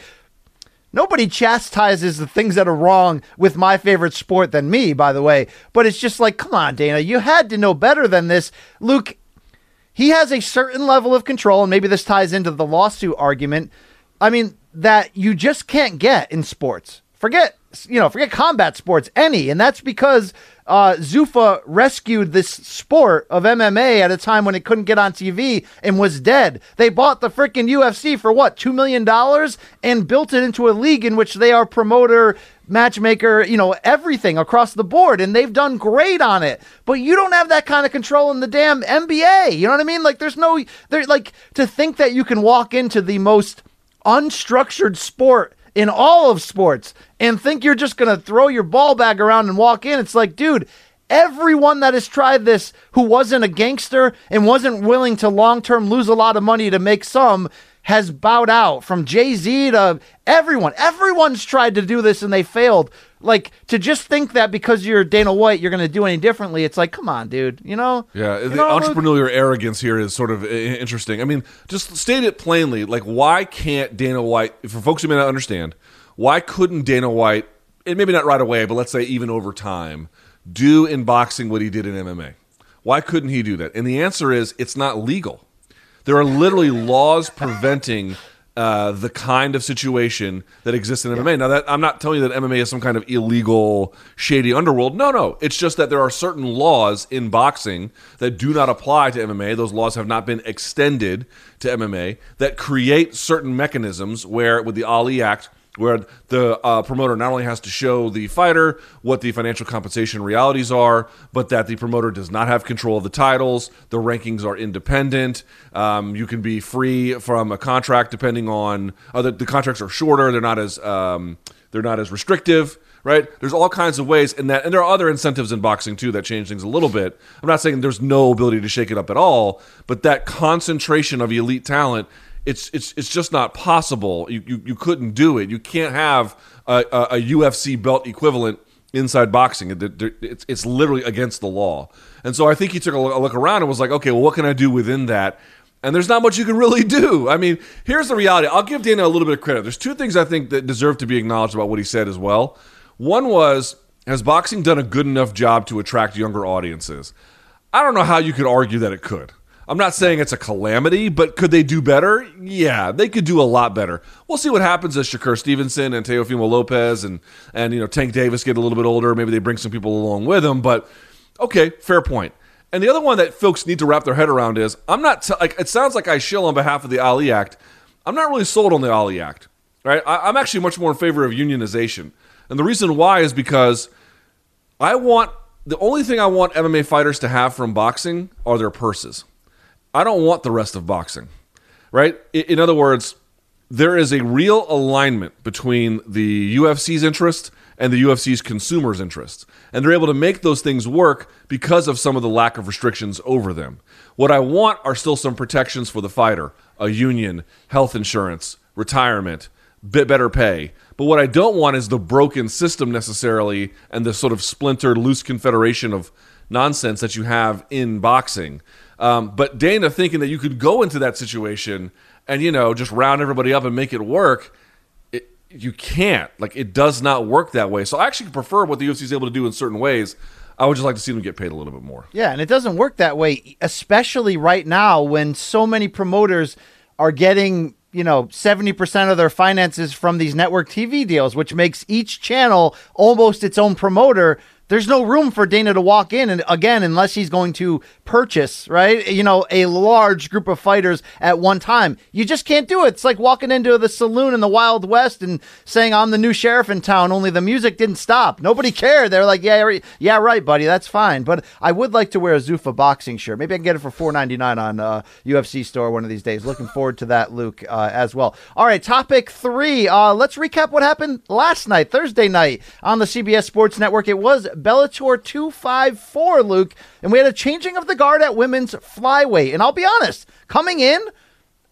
Nobody chastises the things that are wrong with my favorite sport than me, by the way. But it's just like, come on, Dana, you had to know better than this. Luke, he has a certain level of control, and maybe this ties into the lawsuit argument. I mean, that you just can't get in sports. Forget, you know, forget combat sports, any. And that's because uh, Zuffa rescued this sport of M M A at a time when it couldn't get on T V and was dead. They bought the freaking U F C for what, two million dollars and built it into a league in which they are promoter, matchmaker, you know, everything across the board. And they've done great on it. But you don't have that kind of control in the damn N B A. You know what I mean? Like, there's no, there, like, to think that you can walk into the most unstructured sport in all of sports and think you're just going to throw your ball bag around and walk in. It's like, dude, everyone that has tried this who wasn't a gangster and wasn't willing to long-term lose a lot of money to make some has bowed out, from Jay-Z to everyone. Everyone's tried to do this and they failed. Like, to just think that because you're Dana White, you're going to do any differently. It's like, come on, dude, you know? Yeah, you the know, entrepreneurial arrogance here is sort of i- interesting. I mean, just state it plainly. Like, why can't Dana White, for folks who may not understand, why couldn't Dana White, and maybe not right away, but let's say even over time, do in boxing what he did in M M A? Why couldn't he do that? And the answer is, it's not legal. There are literally laws preventing uh, the kind of situation that exists in M M A. Now, that I'm not telling you that M M A is some kind of illegal, shady underworld. No, no. It's just that there are certain laws in boxing that do not apply to M M A. Those laws have not been extended to M M A that create certain mechanisms where, with the Ali Act, where the uh, promoter not only has to show the fighter what the financial compensation realities are, but that the promoter does not have control of the titles. The rankings are independent. Um, you can be free from a contract depending on uh, the, the contracts are shorter. They're not as um, they're not as restrictive. Right? There's all kinds of ways, and that, and there are other incentives in boxing too that change things a little bit. I'm not saying there's no ability to shake it up at all, but that concentration of elite talent, it's it's it's just not possible. You you, you couldn't do it. You can't have a, a, a U F C belt equivalent inside boxing. It, it, it's it's literally against the law. And so I think he took a look, a look around and was like, okay, well, what can I do within that? And there's not much you can really do. I mean, here's the reality. I'll give Dana a little bit of credit. There's two things I think that deserve to be acknowledged about what he said as well. One was, has boxing done a good enough job to attract younger audiences? I don't know how you could argue that it could. I'm not saying it's a calamity, but could they do better? Yeah, they could do a lot better. We'll see what happens as Shakur Stevenson and Teofimo Lopez and, and you know Tank Davis get a little bit older. Maybe they bring some people along with them, but okay, fair point. And the other one that folks need to wrap their head around is, I'm not, t- like, it sounds like I shill on behalf of the Ali Act. I'm not really sold on the Ali Act, right? I, I'm actually much more in favor of unionization. And the reason why is because I want, the only thing I want M M A fighters to have from boxing are their purses. I don't want the rest of boxing, right? In, in other words, there is a real alignment between the U F C's interest and the U F C's consumers' interests. And they're able to make those things work because of some of the lack of restrictions over them. What I want are still some protections for the fighter, a union, health insurance, retirement, bit better pay. But what I don't want is the broken system necessarily and the sort of splintered, loose confederation of nonsense that you have in boxing. Um, but Dana thinking that you could go into that situation and, you know, just round everybody up and make it work, it, you can't. Like, it does not work that way. So I actually prefer what the U F C is able to do in certain ways. I would just like to see them get paid a little bit more. Yeah, and it doesn't work that way, especially right now when so many promoters are getting, you know, seventy percent of their finances from these network T V deals, which makes each channel almost its own promoter. There's no room for Dana to walk in, and again, unless he's going to purchase, right, you know, a large group of fighters at one time. You just can't do it. It's like walking into the saloon in the Wild West and saying, I'm the new sheriff in town, only the music didn't stop. Nobody cared. They're like, yeah, yeah, right, buddy, that's fine. But I would like to wear a Zuffa boxing shirt. Maybe I can get it for four ninety-nine on uh, U F C store one of these days. Looking forward to that, Luke, uh, as well. All right, topic three. Uh, let's recap what happened last night, Thursday night, on the C B S Sports Network. It was Bellator two fifty-four, Luke, and we had a changing of the guard at women's flyweight. And I'll be honest, coming in,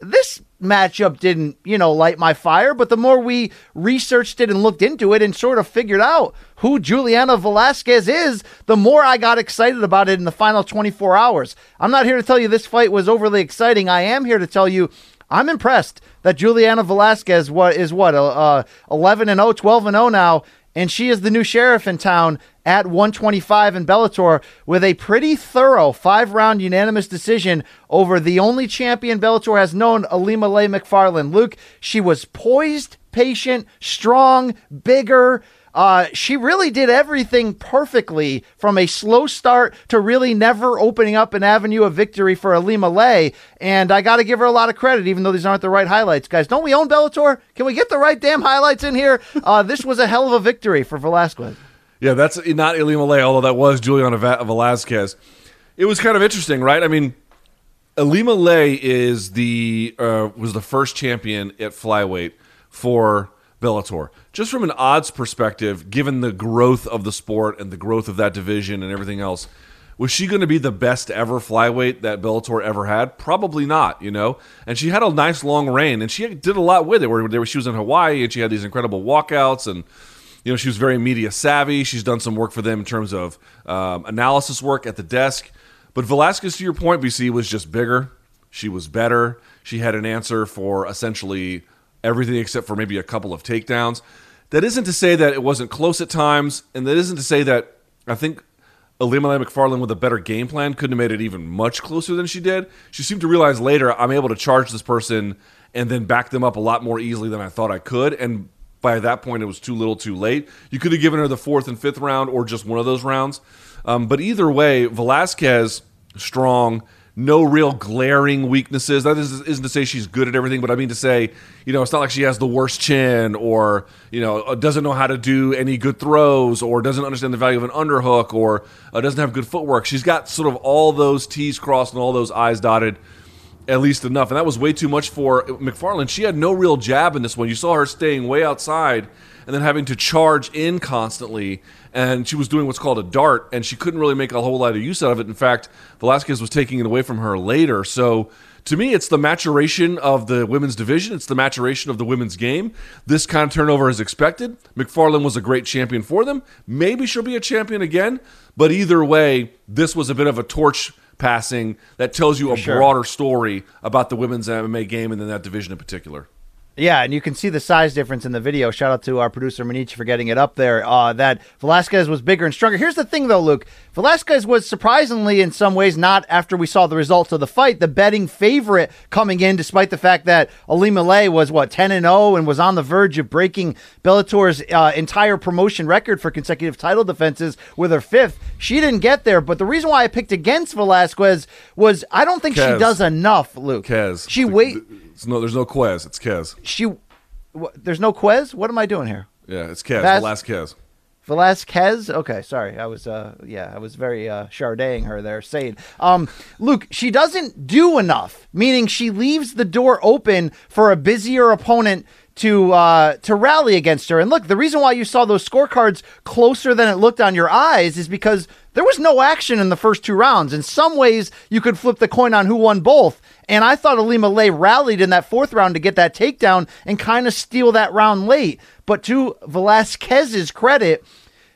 this matchup didn't, you know, light my fire, but the more we researched it and looked into it and sort of figured out who Juliana Velasquez is, the more I got excited about it in the final twenty-four hours. I'm not here to tell you this fight was overly exciting. I am here to tell you I'm impressed that Juliana Velasquez what is what uh, eleven and oh, twelve and oh now, and she is the new sheriff in town at one twenty-five in Bellator with a pretty thorough five-round unanimous decision over the only champion Bellator has known, Ilima-Lei Macfarlane. Luke, she was poised, patient, strong, bigger. Uh, she really did everything perfectly, from a slow start to really never opening up an avenue of victory for Ilima-Lei. And I got to give her a lot of credit, even though these aren't the right highlights. Guys, don't we own Bellator? Can we get the right damn highlights in here? Uh, this was a hell of a victory for Velasquez. Yeah, that's not Ilima-Lei, although that was Juliana Velasquez. It was kind of interesting, right? I mean, Ilima-Lei is the uh, was the first champion at flyweight for Bellator. Just from an odds perspective, given the growth of the sport and the growth of that division and everything else, was she going to be the best ever flyweight that Bellator ever had? Probably not, you know? And she had a nice long reign, and she did a lot with it. Where, where she was in Hawaii, and she had these incredible walkouts, and you know, she was very media savvy. She's done some work for them in terms of um, analysis work at the desk. But Velasquez, to your point, B C, was just bigger. She was better. She had an answer for essentially everything except for maybe a couple of takedowns. That isn't to say that it wasn't close at times, and that isn't to say that I think Ilima-Lei Macfarlane with a better game plan couldn't have made it even much closer than she did. She seemed to realize later, I'm able to charge this person and then back them up a lot more easily than I thought I could, and by that point, it was too little too late. You could have given her the fourth and fifth round or just one of those rounds. Um, but either way, Velasquez, strong, no real glaring weaknesses. That is, isn't to say she's good at everything, but I mean to say, you know, it's not like she has the worst chin or, you know, doesn't know how to do any good throws or doesn't understand the value of an underhook or uh, doesn't have good footwork. She's got sort of all those T's crossed and all those I's dotted, at least enough, and that was way too much for Macfarlane. She had no real jab in this one. You saw her staying way outside and then having to charge in constantly, and she was doing what's called a dart, and she couldn't really make a whole lot of use out of it. In fact, Velasquez was taking it away from her later. So to me, it's the maturation of the women's division. It's the maturation of the women's game. This kind of turnover is expected. Macfarlane was a great champion for them. Maybe she'll be a champion again, but either way, this was a bit of a torch passing that tells you For a sure. broader story about the women's M M A game and then that division in particular. Yeah, and you can see the size difference in the video. Shout out to our producer, Manichi, for getting it up there, uh, that Velasquez was bigger and stronger. Here's the thing, though, Luke. Velasquez was surprisingly, in some ways, not after we saw the results of the fight, the betting favorite coming in, despite the fact that Ilima-Lei was, what, ten and oh and was on the verge of breaking Bellator's uh, entire promotion record for consecutive title defenses with her fifth. She didn't get there, but the reason why I picked against Velasquez was I don't think Kez. she does enough, Luke. Kez. She wait... It's no, there's no Quez. It's Kez. She, wh- there's no Quez? What am I doing here? Yeah, it's Kez. Vas- Velasquez. Velasquez? Okay, sorry. I was, uh, yeah, I was very uh, Chardaying her there, saying. Um, Luke, she doesn't do enough, meaning she leaves the door open for a busier opponent to uh, to rally against her. And look, the reason why you saw those scorecards closer than it looked on your eyes is because there was no action in the first two rounds. In some ways, you could flip the coin on who won both. And I thought Ilima-Lei rallied in that fourth round to get that takedown and kind of steal that round late. But to Velasquez's credit,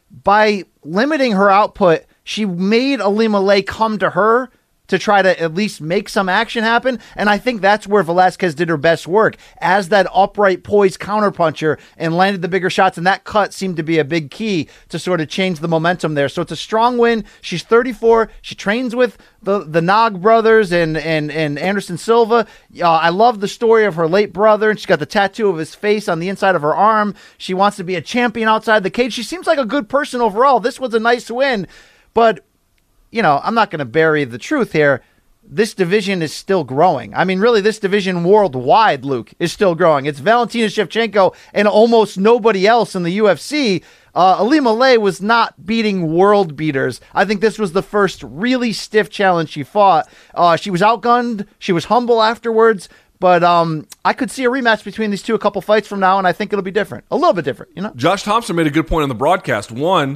by limiting her output, she made Ilima-Lei come to her to try to at least make some action happen. And I think that's where Velasquez did her best work as that upright, poised counterpuncher and landed the bigger shots. And that cut seemed to be a big key to sort of change the momentum there. So it's a strong win. She's thirty-four. She trains with the, the Nog brothers and, and, and Anderson Silva. Uh, I love the story of her late brother. And she's got the tattoo of his face on the inside of her arm. She wants to be a champion outside the cage. She seems like a good person overall. This was a nice win, but you know, I'm not going to bury the truth here. This division is still growing. I mean, really, this division worldwide, Luke, is still growing. It's Valentina Shevchenko and almost nobody else in the U F C. Uh, Ilima-Lei was not beating world beaters. I think this was the first really stiff challenge she fought. Uh, she was outgunned. She was humble afterwards. But um, I could see a rematch between these two a couple fights from now, and I think it'll be different. A little bit different, you know? Josh Thompson made a good point on the broadcast. One,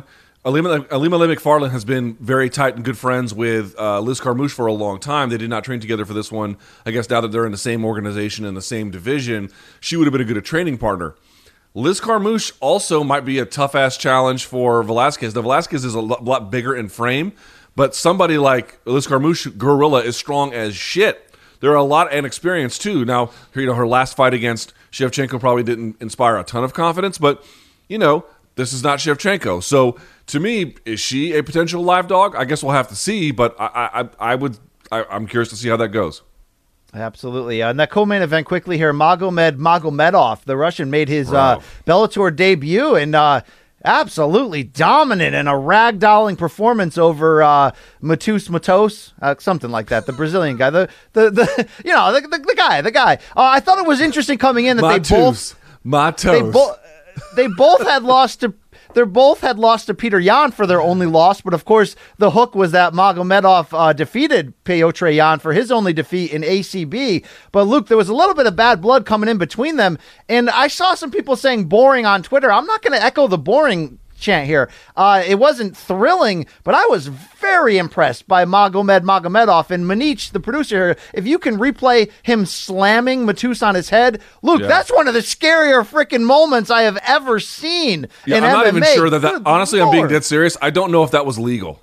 Alima, Alima Leigh McFarland has been very tight and good friends with uh, Liz Carmouche for a long time. They did not train together for this one. I guess now that they're in the same organization in the same division, she would have been a good training partner. Liz Carmouche also might be a tough-ass challenge for Velasquez. Now, Velasquez is a lot, lot bigger in frame, but somebody like Liz Carmouche, Gorilla, is strong as shit. There are a lot and experience, too. Now, you know, her last fight against Shevchenko probably didn't inspire a ton of confidence, but, you know, this is not Shevchenko. So, to me, is she a potential live dog? I guess we'll have to see, but I, I, I would, I, I'm curious to see how that goes. Absolutely. Uh, and that co-main event quickly here, Magomed Magomedov, the Russian, made his Wow. uh, Bellator debut and uh, absolutely dominant in a ragdolling performance over uh, Matus Matos, uh, something like that, the Brazilian guy, the the, the you know the, the, the guy, the guy. Uh, I thought it was interesting coming in that Matus. they both Matos. they both they both had lost to. They both had lost to Peter Yan for their only loss, but of course the hook was that Magomedov uh, defeated Petr Yan for his only defeat in A C B. But Luke, there was a little bit of bad blood coming in between them, and I saw some people saying boring on Twitter. I'm not going to echo the boring chant here. Uh, it wasn't thrilling, but I was very impressed by Magomed Magomedov and Manich, the producer here. If you can replay him slamming Matus on his head, Luke, Yeah. that's one of the scarier freaking moments I have ever seen Yeah, in I'm not M M A. even sure that that. Good Honestly, I'm being Lord. dead serious. I don't know if that was legal.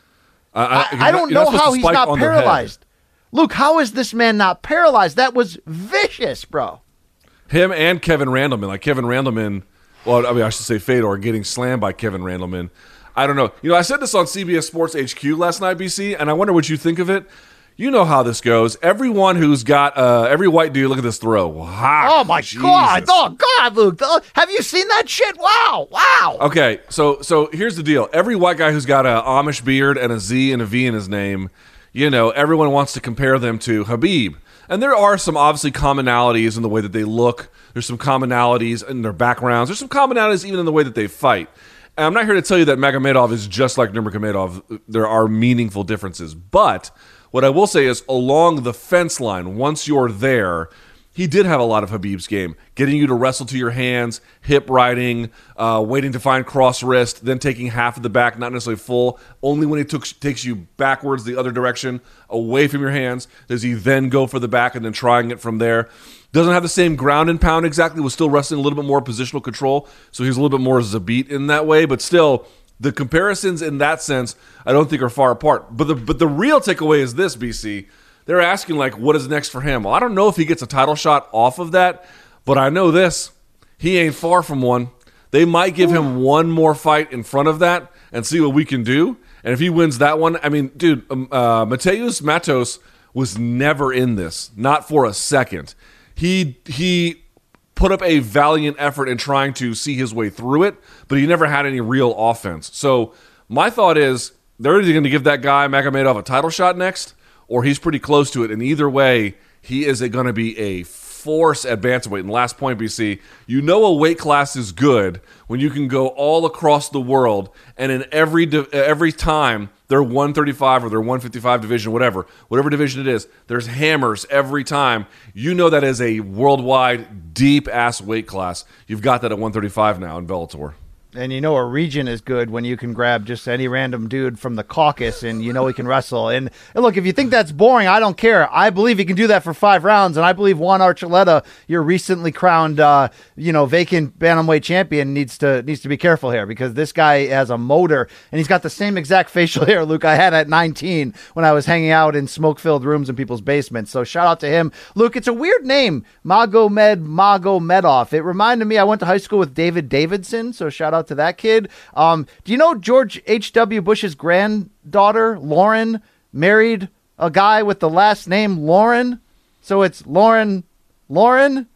I, I, I don't you're know supposed how to he's spike not on their head. paralyzed. Luke, how is this man not paralyzed? That was vicious, bro. Him and Kevin Randleman, like Kevin Randleman. Well, I mean, I should say Fedor getting slammed by Kevin Randleman. I don't know. You know, I said this on C B S Sports H Q last night, B C, and I wonder what you think of it. You know how this goes. Everyone who's got uh, every white dude, look at this throw. Wow. Oh my Jesus. God! Oh God, Luke! Oh, have you seen that shit? Wow! Wow! Okay, so so here's the deal. Every white guy who's got an Amish beard and a Z and a V in his name, you know, everyone wants to compare them to Habib. And there are some obviously commonalities in the way that they look. There's some commonalities in their backgrounds. There's some commonalities even in the way that they fight. And I'm not here to tell you that Magomedov is just like Nurmagomedov. There are meaningful differences. But what I will say is along the fence line, once you're there, he did have a lot of Habib's game. Getting you to wrestle to your hands, hip riding, uh, waiting to find cross wrist, then taking half of the back, not necessarily full. Only when he took, takes you backwards the other direction, away from your hands, does he then go for the back and then trying it from there. Doesn't have the same ground and pound exactly, was still wrestling a little bit more positional control, so he's a little bit more Zabit in that way, but still, the comparisons in that sense, I don't think are far apart. But the but the real takeaway is this, B C. They're asking, like, what is next for him? Well, I don't know if he gets a title shot off of that, but I know this. He ain't far from one. They might give him one more fight in front of that and see what we can do. And if he wins that one, I mean, dude, um, uh, Mateus Matos was never in this, not for a second. He he put up a valiant effort in trying to see his way through it, but he never had any real offense. So my thought is they're either going to give that guy, Magomedov, a title shot next, or he's pretty close to it. And either way, he is going to be a force at bantamweight. And last point, B C, you know a weight class is good when you can go all across the world, and in every di- every time they're one thirty-five or they're one fifty-five division, whatever, whatever division it is, there's hammers every time. You know that is a worldwide, deep-ass weight class. You've got that at one thirty-five now in Bellator. And you know a region is good when you can grab just any random dude from the Caucasus and you know he can wrestle. And, and look, if you think that's boring, I don't care. I believe he can do that for five rounds, and I believe Juan Archuleta, your recently crowned, uh, you know, vacant bantamweight champion, needs to needs to be careful here because this guy has a motor, and he's got the same exact facial hair, Luke, I had at nineteen when I was hanging out in smoke-filled rooms in people's basements. So shout out to him. Luke, it's a weird name, Magomed Magomedov. It reminded me, I went to high school with David Davidson, so shout out to that kid. Um, do you know George H W. Bush's granddaughter, Lauren, married a guy with the last name Lauren? So it's Lauren, Lauren?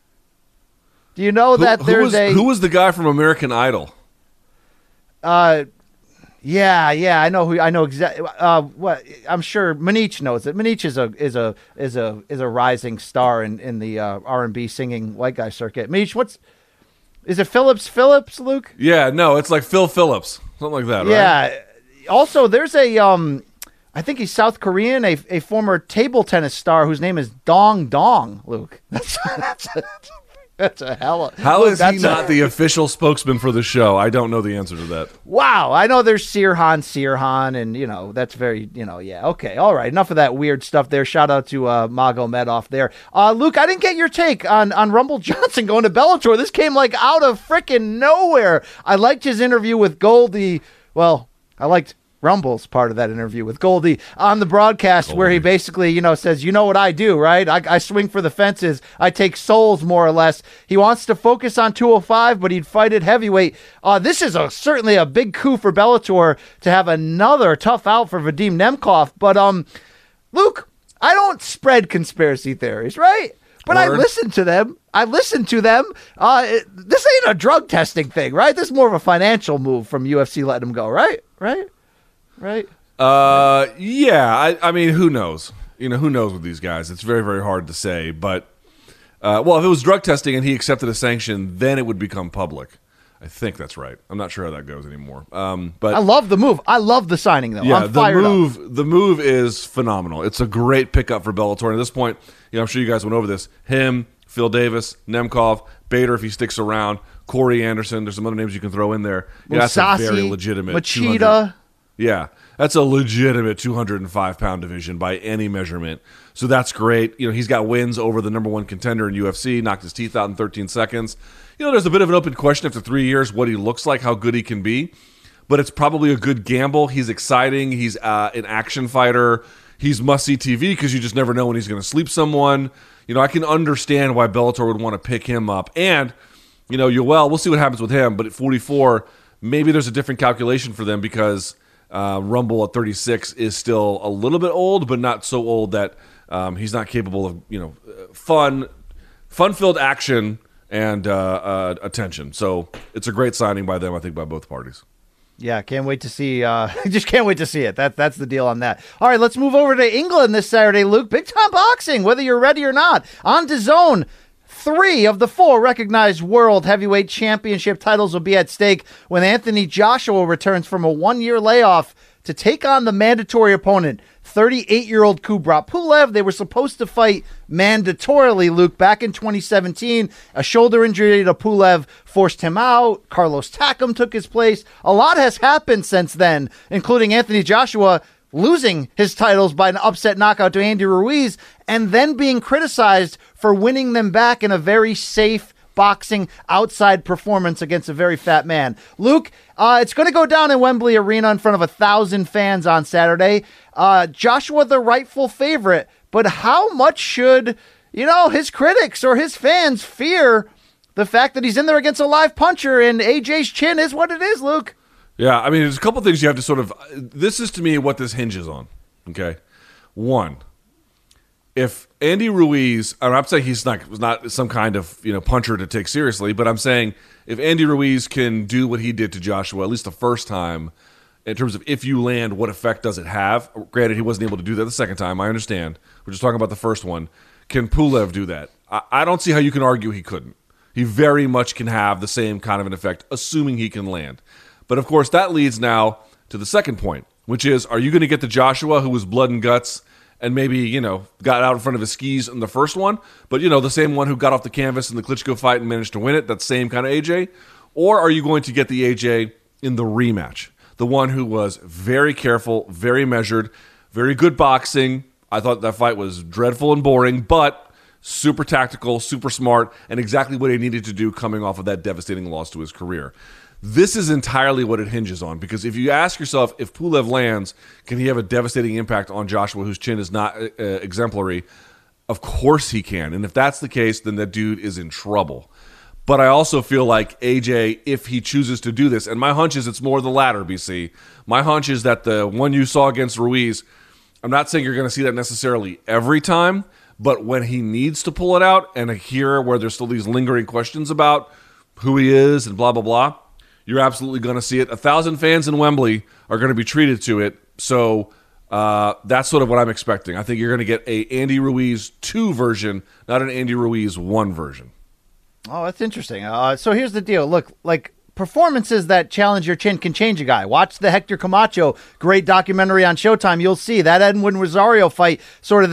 Do you know Who, that who there's was, a... Who was the guy from American Idol? Uh, yeah, yeah, I know who, I know exactly, uh, what, I'm sure Manich knows it. Manich is a, is a, is a, is a rising star in, in the, uh, R and B singing white guy circuit. Manich, what's, is it Phillips Phillips, Luke? Yeah, no, it's like Phil Phillips, something like that, right? Yeah. Also, there's a, um, I think he's South Korean, a, a former table tennis star whose name is Dong Dong, Luke. That's, that's That's a hell of... How Look, is he that's not a- the official spokesman for the show? I don't know the answer to that. Wow, I know there's Sirhan, Sirhan, and, you know, that's very, you know, yeah, okay, all right, enough of that weird stuff there. Shout out to uh, Magomed there. Uh, Luke, I didn't get your take on, on Rumble Johnson going to Bellator. This came, like, out of freaking nowhere. I liked his interview with Goldie. Well, I liked Rumble's part of that interview with Goldie on the broadcast Goldie. Where he basically, you know, says, you know what I do, right? I, I swing for the fences. I take souls, more or less. He wants to focus on two oh five, but he'd fight at heavyweight. Uh, this is a, certainly a big coup for Bellator to have another tough out for Vadim Nemkov. But, um, Luke, I don't spread conspiracy theories, right? But Word. I listen to them. I listen to them. Uh, it, this ain't a drug testing thing, right? This is more of a financial move from U F C letting him go, right? Right? Right? Uh, yeah. I, I mean, who knows? You know, who knows with these guys? It's very, very hard to say. But, uh, well, if it was drug testing and he accepted a sanction, then it would become public. I think that's right. I'm not sure how that goes anymore. Um, but I love the move. I love the signing, though. Yeah, I'm the fired move. up. The move is phenomenal. It's a great pickup for Bellator. And at this point, you know, I'm sure you guys went over this. Him, Phil Davis, Nemkov, Bader if he sticks around, Corey Anderson. There's some other names you can throw in there. Yeah, that's a very legitimate. Machida. Yeah, that's a legitimate two hundred five pound division by any measurement. So that's great. You know, he's got wins over the number one contender in U F C, knocked his teeth out in thirteen seconds. You know, there's a bit of an open question after three years what he looks like, how good he can be. But it's probably a good gamble. He's exciting. He's uh, an action fighter. He's must-see T V because you just never know when he's going to sleep someone. You know, I can understand why Bellator would want to pick him up. And, you know, Yoel, we'll see what happens with him. But at forty-four, maybe there's a different calculation for them because uh, Rumble at thirty-six is still a little bit old, but not so old that um, he's not capable of, you know, fun, fun-filled action and uh, uh, attention. So it's a great signing by them, I think, by both parties. Yeah, can't wait to see. Uh, just can't wait to see it. That that's the deal on that. All right, let's move over to England this Saturday, Luke. Big time boxing, whether you're ready or not. On DAZN, three of the four recognized world heavyweight championship titles will be at stake when Anthony Joshua returns from a one-year layoff to take on the mandatory opponent, thirty-eight-year-old Kubrat Pulev. They were supposed to fight mandatorily, Luke, back in twenty seventeen. A shoulder injury to Pulev forced him out. Carlos Takam took his place. A lot has happened since then, including Anthony Joshua losing his titles by an upset knockout to Andy Ruiz and then being criticized for winning them back in a very safe boxing outside performance against a very fat man. Luke, uh, it's going to go down in Wembley Arena in front of a thousand fans on Saturday. Uh, Joshua, the rightful favorite, but how much should, you know, his critics or his fans fear the fact that he's in there against a live puncher and A J's chin is what it is, Luke? Yeah, I mean, there's a couple things you have to sort of, this is to me what this hinges on, okay? One, if Andy Ruiz, I'm not saying he's not, was not some kind of, you know, puncher to take seriously, but I'm saying if Andy Ruiz can do what he did to Joshua, at least the first time, in terms of if you land, what effect does it have? Granted, he wasn't able to do that the second time, I understand. We're just talking about the first one. Can Pulev do that? I, I don't see how you can argue he couldn't. He very much can have the same kind of an effect, assuming he can land. But, of course, that leads now to the second point, which is, are you going to get the Joshua who was blood and guts and maybe, you know, got out in front of his skis in the first one, but, you know, the same one who got off the canvas in the Klitschko fight and managed to win it, that same kind of A J? Or are you going to get the A J in the rematch, the one who was very careful, very measured, very good boxing? I thought that fight was dreadful and boring, but super tactical, super smart, and exactly what he needed to do coming off of that devastating loss to his career. This is entirely what it hinges on, because if you ask yourself if Pulev lands, can he have a devastating impact on Joshua, whose chin is not uh, exemplary? Of course he can. And if that's the case, then that dude is in trouble. But I also feel like A J, if he chooses to do this, and my hunch is it's more the latter, B C. My hunch is that the one you saw against Ruiz, I'm not saying you're going to see that necessarily every time, but when he needs to pull it out, and here where there's still these lingering questions about who he is and blah, blah, blah, you're absolutely going to see it. A thousand fans in Wembley are going to be treated to it. So uh, that's sort of what I'm expecting. I think you're going to get a Andy Ruiz two version, not an Andy Ruiz one version. Oh, that's interesting. Uh, so here's the deal. Look, like performances that challenge your chin can change a guy. Watch the Hector Camacho great documentary on Showtime. You'll see that Edwin Rosario fight, sort of that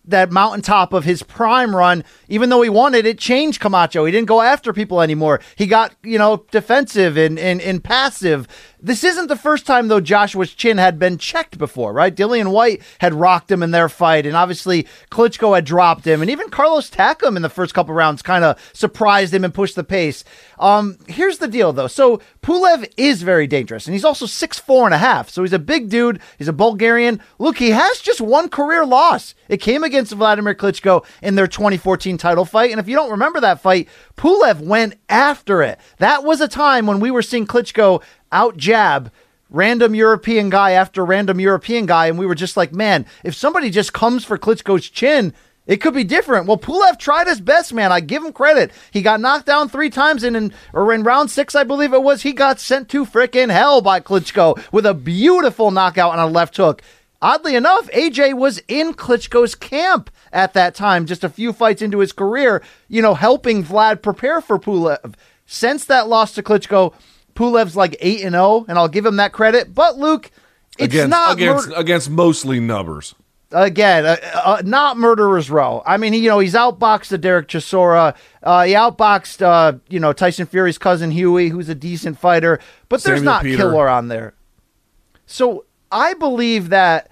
that mountaintop of his prime run, even though he wanted it, changed Camacho. He didn't go after people anymore. He got, you know, defensive and, and, and passive. This isn't the first time, though, Joshua's chin had been checked before, right? Dillian White had rocked him in their fight, and obviously Klitschko had dropped him, and even Carlos Takam in the first couple rounds kind of surprised him and pushed the pace. Um, here's the deal, though. So Pulev is very dangerous, and he's also six four and a half, so he's a big dude. He's a Bulgarian. Look, he has just one career loss. It came against Vladimir Klitschko in their twenty fourteen title fight, and if you don't remember that fight, Pulev went after it. That was a time when we were seeing Klitschko out jab random European guy after random European guy, and we were just like, man, if somebody just comes for Klitschko's chin, it could be different. Well, Pulev tried his best, man. I give him credit. He got knocked down three times, and in, or in round six, I believe it was, he got sent to frickin' hell by Klitschko with a beautiful knockout on a left hook. Oddly enough, A J was in Klitschko's camp at that time, just a few fights into his career, you know, helping Vlad prepare for Pulev. Since that loss to Klitschko, Pulev's like eight and oh, and I'll give him that credit. But, Luke, it's against, not... Against, mur- against mostly numbers. Again, uh, uh, not murderer's row. I mean, he, you know, he's outboxed the Derek Chisora. Uh, he outboxed, uh, you know, Tyson Fury's cousin Huey, who's a decent fighter. But there's Samuel not Peter. killer on there. So I believe that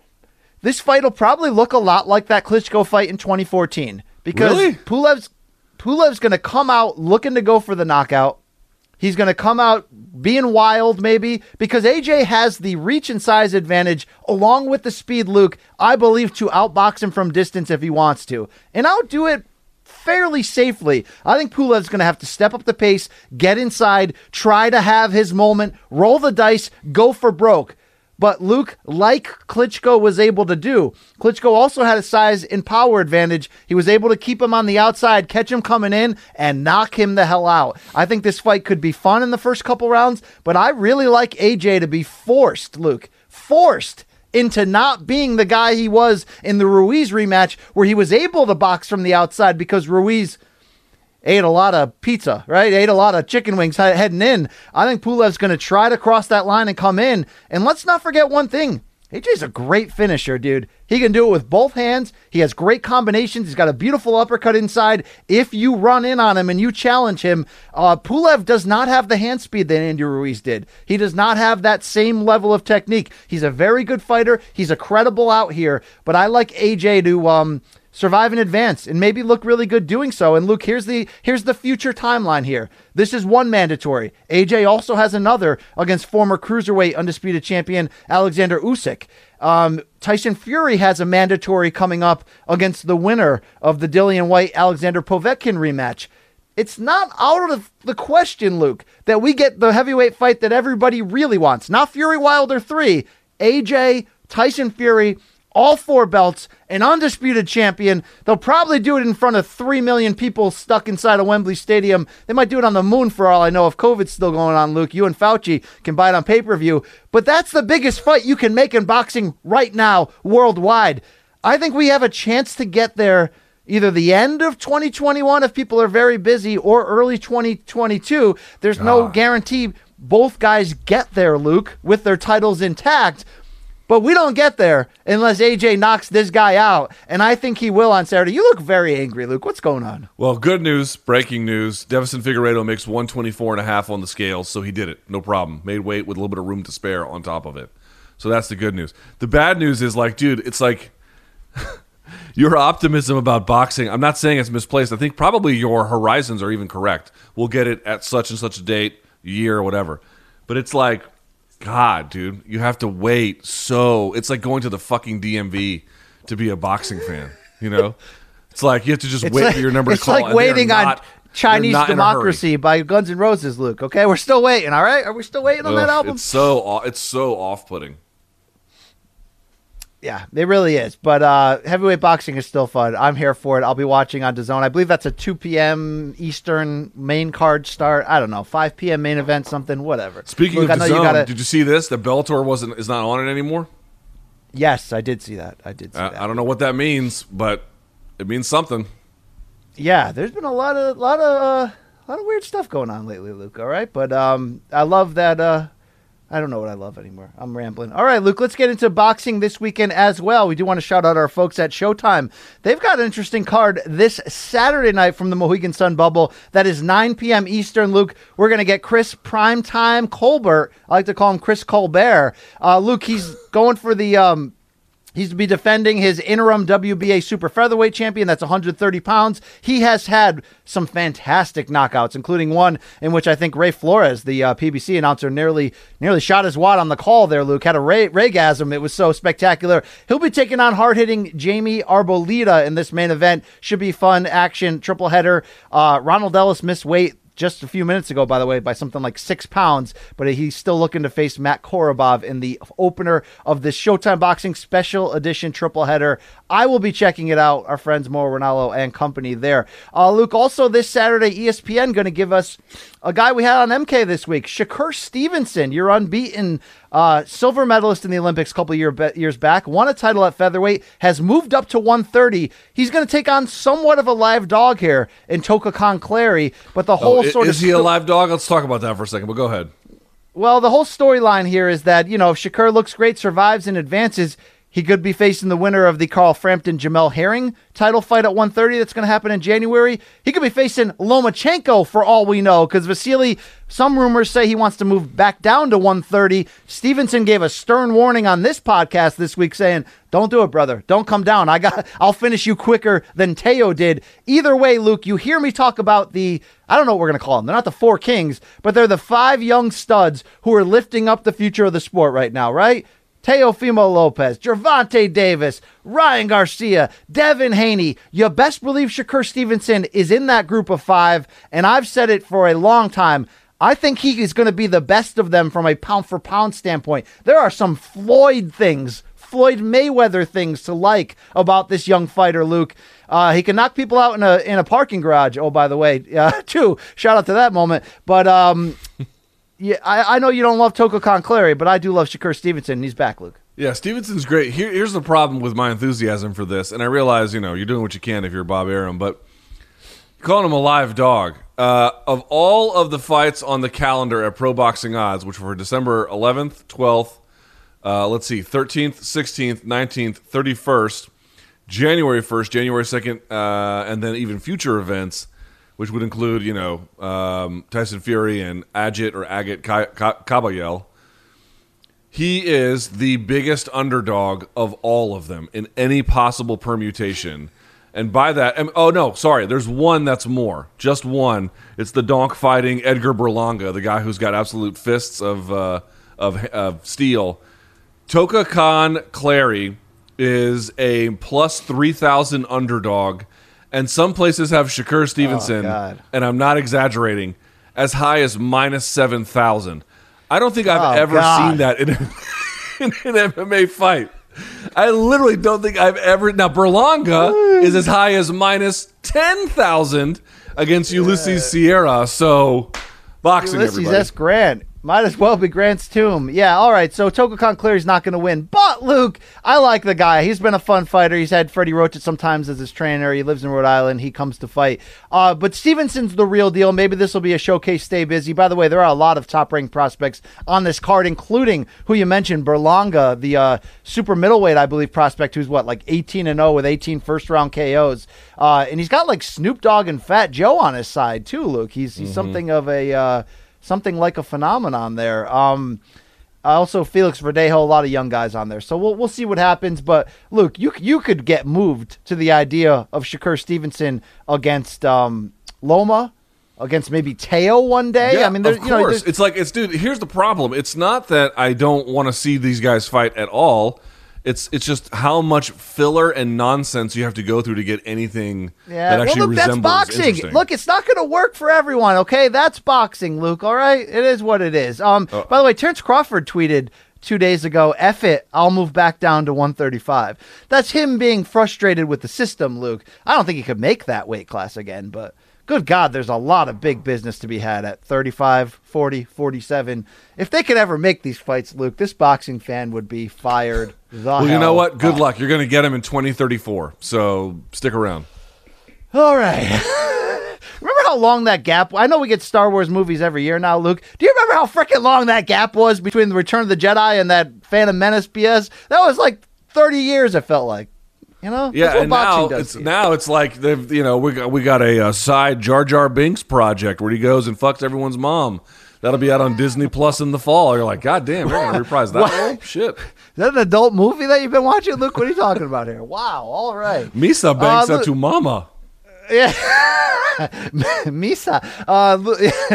this fight will probably look a lot like that Klitschko fight in twenty fourteen. Because really? Pulev's, Pulev's going to come out looking to go for the knockout. He's going to come out being wild, maybe, because A J has the reach and size advantage along with the speed, Luke, I believe, to outbox him from distance if he wants to. And outdo it fairly safely. I think Pulev's going to have to step up the pace, get inside, try to have his moment, roll the dice, go for broke. But Luke, like Klitschko was able to do, Klitschko also had a size and power advantage. He was able to keep him on the outside, catch him coming in, and knock him the hell out. I think this fight could be fun in the first couple rounds, but I really like A J to be forced, Luke, forced into not being the guy he was in the Ruiz rematch where he was able to box from the outside because Ruiz ate a lot of pizza, right? Ate a lot of chicken wings heading in. I think Pulev's going to try to cross that line and come in. And let's not forget one thing. A J's a great finisher, dude. He can do it with both hands. He has great combinations. He's got a beautiful uppercut inside. If you run in on him and you challenge him, uh, Pulev does not have the hand speed that Andy Ruiz did. He does not have that same level of technique. He's a very good fighter. He's a credible out here. But I like A J to... um. survive in advance and maybe look really good doing so. And Luke, here's the here's the future timeline here. This is one mandatory. A J also has another against former cruiserweight undisputed champion Alexander Usyk. Um, Tyson Fury has a mandatory coming up against the winner of the Dillian White Alexander Povetkin rematch. It's not out of the question, Luke, that we get the heavyweight fight that everybody really wants. Not Fury Wilder three. A J, Tyson Fury, all four belts, an undisputed champion. They'll probably do it in front of three million people stuck inside a Wembley Stadium. They might do it on the moon for all I know if COVID's still going on, Luke. You and Fauci can buy it on pay-per-view. But that's the biggest fight you can make in boxing right now, worldwide. I think we have a chance to get there either the end of twenty twenty-one if people are very busy or early twenty twenty-two. There's no guarantee both guys get there, Luke, with their titles intact. But we don't get there unless A J knocks this guy out, and I think he will on Saturday. You look very angry, Luke. What's going on? Well, good news, breaking news. Devison Figueiredo makes one twenty-four and a half on the scale, so he did it. No problem. Made weight with a little bit of room to spare on top of it. So that's the good news. The bad news is, like, dude, it's like your optimism about boxing, I'm not saying it's misplaced. I think probably your horizons are even correct. We'll get it at such and such a date, year, or whatever. But it's like, God, dude, you have to wait. So it's like going to the fucking D M V to be a boxing fan. You know, it's like you have to just It's wait like, for your number it's to call. like and they're waiting on not- Chinese they're not in a hurry. Democracy by Guns N' Roses, Luke. Okay, we're still waiting. All right, are we still waiting on that Ugh, album? It's so aw- it's so off-putting. Yeah, it really is. But uh, heavyweight boxing is still fun. I'm here for it. I'll be watching on DAZN. I believe that's a two p.m. Eastern main card start. I don't know, five p.m. main event, something, whatever. Speaking Luke, of I know you DAZN, gotta- did you see this? The Bellator wasn't is not on it anymore. Yes, I did see that. I did see I, that. I don't know what that means, but it means something. Yeah, there's been a lot of lot of uh, a lot of weird stuff going on lately, Luke. All right, but um, I love that. Uh, I don't know what I love anymore. I'm rambling. All right, Luke, let's get into boxing this weekend as well. We do want to shout out our folks at Showtime. They've got an interesting card this Saturday night from the Mohegan Sun bubble. That is nine p.m. Eastern, Luke. We're going to get Chris Primetime Colbert. I like to call him Chris Colbert. Uh, Luke, he's going for the... Um, He's to be defending his interim W B A super featherweight champion. That's one hundred thirty pounds. He has had some fantastic knockouts, including one in which I think Ray Flores, the uh, P B C announcer, nearly nearly shot his wad on the call there, Luke. Had a ray- raygasm. It was so spectacular. He'll be taking on hard-hitting Jamie Arboleda in this main event. Should be fun action, triple header. Uh, Ronald Ellis missed weight just a few minutes ago, by the way, by something like six pounds, but he's still looking to face Matt Korobov in the opener of this Showtime Boxing Special Edition triple header. I will be checking it out, our friends Mauro Ranallo and company there. Uh, Luke, also this Saturday, E S P N going to give us a guy we had on M K this week, Shakur Stevenson, your unbeaten uh, silver medalist in the Olympics a couple year, be- years back, won a title at featherweight, has moved up to one thirty. He's going to take on somewhat of a live dog here in Toka Conclary, but the whole oh, sort is of... Is he a live dog? Let's talk about that for a second, but go ahead. Well, the whole storyline here is that, you know, if Shakur looks great, survives, and advances, he could be facing the winner of the Carl Frampton Jamel Herring title fight at one thirty that's going to happen in January. He could be facing Lomachenko for all we know, because Vasily, some rumors say he wants to move back down to one thirty. Stevenson gave a stern warning on this podcast this week saying, don't do it, brother. Don't come down. I got, I'll finish you quicker than Teo did. Either way, Luke, you hear me talk about the, I don't know what we're going to call them. They're not the four kings, but they're the five young studs who are lifting up the future of the sport right now, right? Teofimo Lopez, Gervonta Davis, Ryan Garcia, Devin Haney. You best believe Shakur Stevenson is in that group of five, and I've said it for a long time. I think he is going to be the best of them from a pound-for-pound standpoint. There are some Floyd things, Floyd Mayweather things to like about this young fighter, Luke. Uh, he can knock people out in a in a parking garage, oh, by the way, uh, too. Shout out to that moment. But... um. Yeah, I, I know you don't love Toka Conclary, but I do love Shakur Stevenson, and he's back, Luke. Yeah, Stevenson's great. Here, here's the problem with my enthusiasm for this, and I realize, you know, you're doing what you can if you're Bob Arum, but calling him a live dog. Uh, of all of the fights on the calendar at Pro Boxing Odds, which were December eleventh, twelfth, uh, let's see, thirteenth, sixteenth, nineteenth, thirty-first, January first, January second, uh, and then even future events, which would include, you know, um, Tyson Fury and Ajit or Agit Kabayel. He is the biggest underdog of all of them in any possible permutation. And by that, and, oh no, sorry, there's one that's more. Just one. It's the donk fighting Edgar Berlanga, the guy who's got absolute fists of uh, of, of steel. Toka Conclary is a plus three thousand underdog. And some places have Shakur Stevenson, oh, and I'm not exaggerating, as high as minus seven thousand. I don't think I've oh, ever God. seen that in, a, in an M M A fight. I literally don't think I've ever... Now, Berlanga is as high as minus ten thousand against Ulysses Sierra, so boxing, Ulysses everybody. S. Grant. Might as well be Grant's tomb. Yeah, all right, so Toka Conclary's not going to win. But, Luke, I like the guy. He's been a fun fighter. He's had Freddie Roach sometimes as his trainer. He lives in Rhode Island. He comes to fight. Uh, but Stevenson's the real deal. Maybe this will be a showcase. Stay busy. By the way, there are a lot of top-ranked prospects on this card, including who you mentioned, Berlanga, the uh, super middleweight, I believe, prospect, who's, what, like eighteen and oh with eighteen first-round K Os. Uh, and he's got, like, Snoop Dogg and Fat Joe on his side, too, Luke. He's, he's mm-hmm. something of a... Uh, Something like a phenomenon there. Um, also, Felix Verdejo, a lot of young guys on there. So we'll we'll see what happens. But, Luke, you you could get moved to the idea of Shakur Stevenson against um, Loma, against maybe Teo one day. Yeah, I mean, of you know, course. It's like, it's dude, here's the problem. It's not that I don't want to see these guys fight at all. It's it's just how much filler and nonsense you have to go through to get anything yeah. that actually well, Luke, resembles that's boxing. interesting. Look, it's not going to work for everyone, okay? That's boxing, Luke, all right? It is what it is. Um, oh. By the way, Terrence Crawford tweeted two days ago, F it, I'll move back down to one thirty-five. That's him being frustrated with the system, Luke. I don't think he could make that weight class again, but... Good God, there's a lot of big business to be had at thirty-five, forty, forty-seven. If they could ever make these fights, Luke, this boxing fan would be fired. Well, you know what? Good luck. You're going to get him in twenty thirty-four, so stick around. All right. Remember how long that gap? I know we get Star Wars movies every year now, Luke. Do you remember how freaking long that gap was between the Return of the Jedi and that Phantom Menace B S? That was like thirty years. It felt like, you know. Yeah, That's what and boxing now does it's to you. now it's like they've you know we got we got a, uh side Jar Jar Binks project where he goes and fucks everyone's mom. That'll be out on Disney Plus in the fall. You're like, God damn, we're gonna reprise that. Oh, shit. Is that an adult movie that you've been watching, Luke? What are you talking about here? Wow. All right. Misa banks Uh, that to mama. Yeah. Misa. Uh, Lu-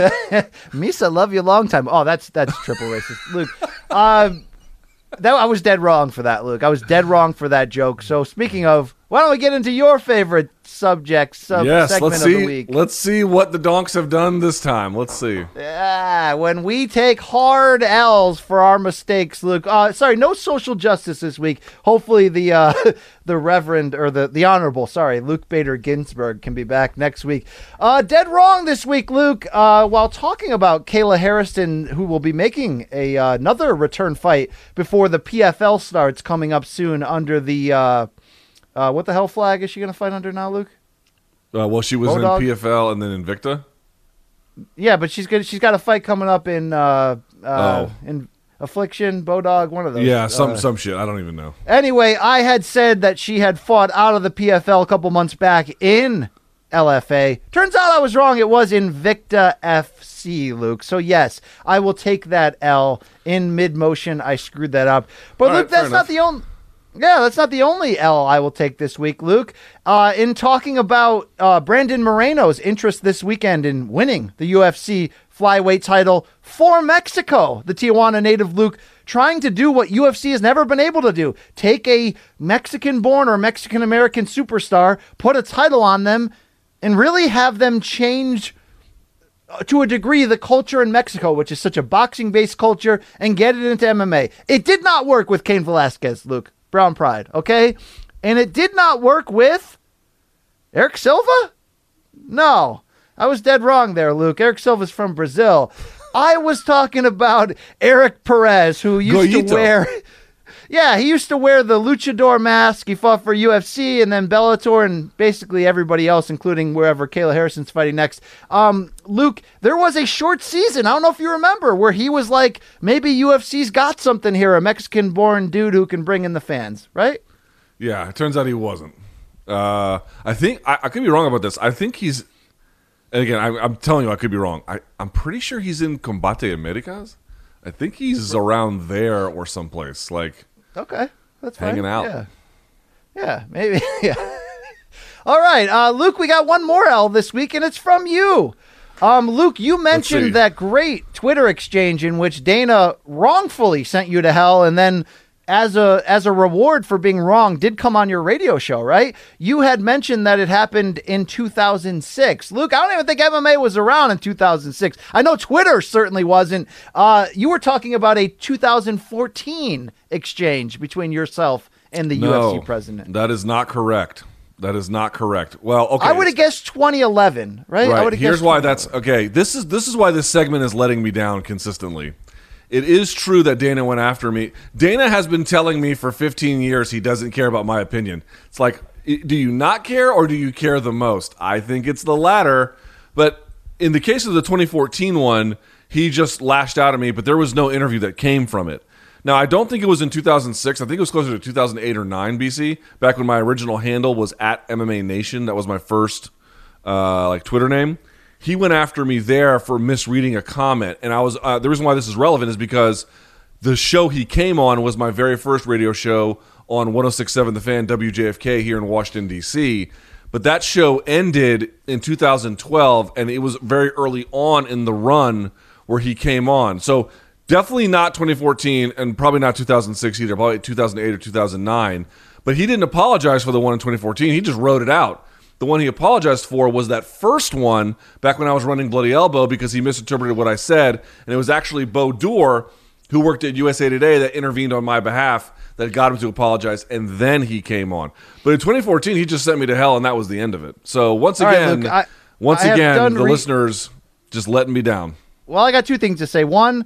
Misa, love you long time. Oh, that's that's triple racist. Luke. Um, that I was dead wrong for that, Luke. I was dead wrong for that joke. So speaking of, why don't we get into your favorite subject, sub Yes, segment let's of see. the week? Let's see what the donks have done this time. Let's see. Yeah, when we take hard L's for our mistakes, Luke. Uh, sorry, no social justice this week. Hopefully the uh, the Reverend or the the Honorable, sorry, Luke Bader Ginsburg can be back next week. Uh, dead wrong this week, Luke. Uh, while talking about Kayla Harrison, who will be making a uh, another return fight before the P F L starts coming up soon under the uh, uh, what the hell flag is she going to fight under now, Luke? Uh, well, she was Bodog? in P F L and then Invicta. Yeah, but she's good. She's got a fight coming up in uh, uh, Oh. in Affliction, Bodog, one of those. Yeah, some uh, some shit. I don't even know. Anyway, I had said that she had fought out of the P F L a couple months back in L F A. Turns out I was wrong. It was Invicta F C, Luke. So yes, I will take that L in mid motion. I screwed that up, but All Luke, right, fair that's not enough. the only. Yeah, that's not the only L I will take this week, Luke. Uh, in talking about uh, Brandon Moreno's interest this weekend in winning the U F C flyweight title for Mexico, the Tijuana native Luke trying to do what U F C has never been able to do. Take a Mexican-born or Mexican-American superstar, put a title on them, and really have them change uh, to a degree the culture in Mexico, which is such a boxing-based culture, and get it into M M A. It did not work with Cain Velasquez, Luke. Brown Pride, okay? And it did not work with Eric Silva? No. I was dead wrong there, Luke. Eric Silva's from Brazil. I was talking about Eric Perez, who used Goyito. to wear... Yeah, he used to wear the luchador mask. He fought for U F C and then Bellator and basically everybody else, including wherever Kayla Harrison's fighting next. Um, Luke, there was a short season, I don't know if you remember, where he was like, maybe U F C's got something here, a Mexican-born dude who can bring in the fans, right? Yeah, it turns out he wasn't. Uh, I think I, I could be wrong about this. I think he's. And again, I, I'm telling you, I could be wrong. I, I'm pretty sure he's in Combate Americas. I think he's around there or someplace. Like. Okay, that's fine. Hanging out. Yeah, yeah, maybe. Yeah. All right, uh, Luke, we got one more L this week, and it's from you. Um, Luke, you see. mentioned that great Twitter exchange in which Dana wrongfully sent you to hell, and then as a as a reward for being wrong, did come on your radio show, right? You had mentioned that it happened in two thousand six. Luke, I don't even think M M A was around in two thousand six. I know Twitter certainly wasn't. Uh, you were talking about a two thousand fourteen exchange between yourself and the No, U F C president. that is not correct. That is not correct. Well, okay. I would have guessed twenty eleven, right? I Right. would have Here's guessed why twenty eleven. that's okay. This is this is why this segment is letting me down consistently. It is true that Dana went after me. Dana has been telling me for fifteen years he doesn't care about my opinion. It's like, i- do you not care or do you care the most? I think it's the latter. But in the case of the twenty fourteen one, he just lashed out at me, but there was no interview that came from it. Now, I don't think it was in two thousand six. I think it was closer to two thousand eight or nine B C, back when my original handle was at M M A Nation. That was my first uh, like Twitter name. He went after me there for misreading a comment, and I was uh, the reason why this is relevant is because the show he came on was my very first radio show on one oh six point seven The Fan W J F K here in Washington, D C, but that show ended in two thousand twelve, and it was very early on in the run where he came on. So definitely not twenty fourteen, and probably not two thousand six either, probably two thousand eight or two thousand nine, but he didn't apologize for the one in twenty fourteen. He just wrote it out. The one he apologized for was that first one back when I was running Bloody Elbow because he misinterpreted what I said, and it was actually Bo Dure, who worked at U S A Today, that intervened on my behalf, that got him to apologize, and then he came on. But in twenty fourteen, he just sent me to hell, and that was the end of it. So once All right, again, Luke, I- once I have again, done the re- listeners just letting me down. Well, I got two things to say. One,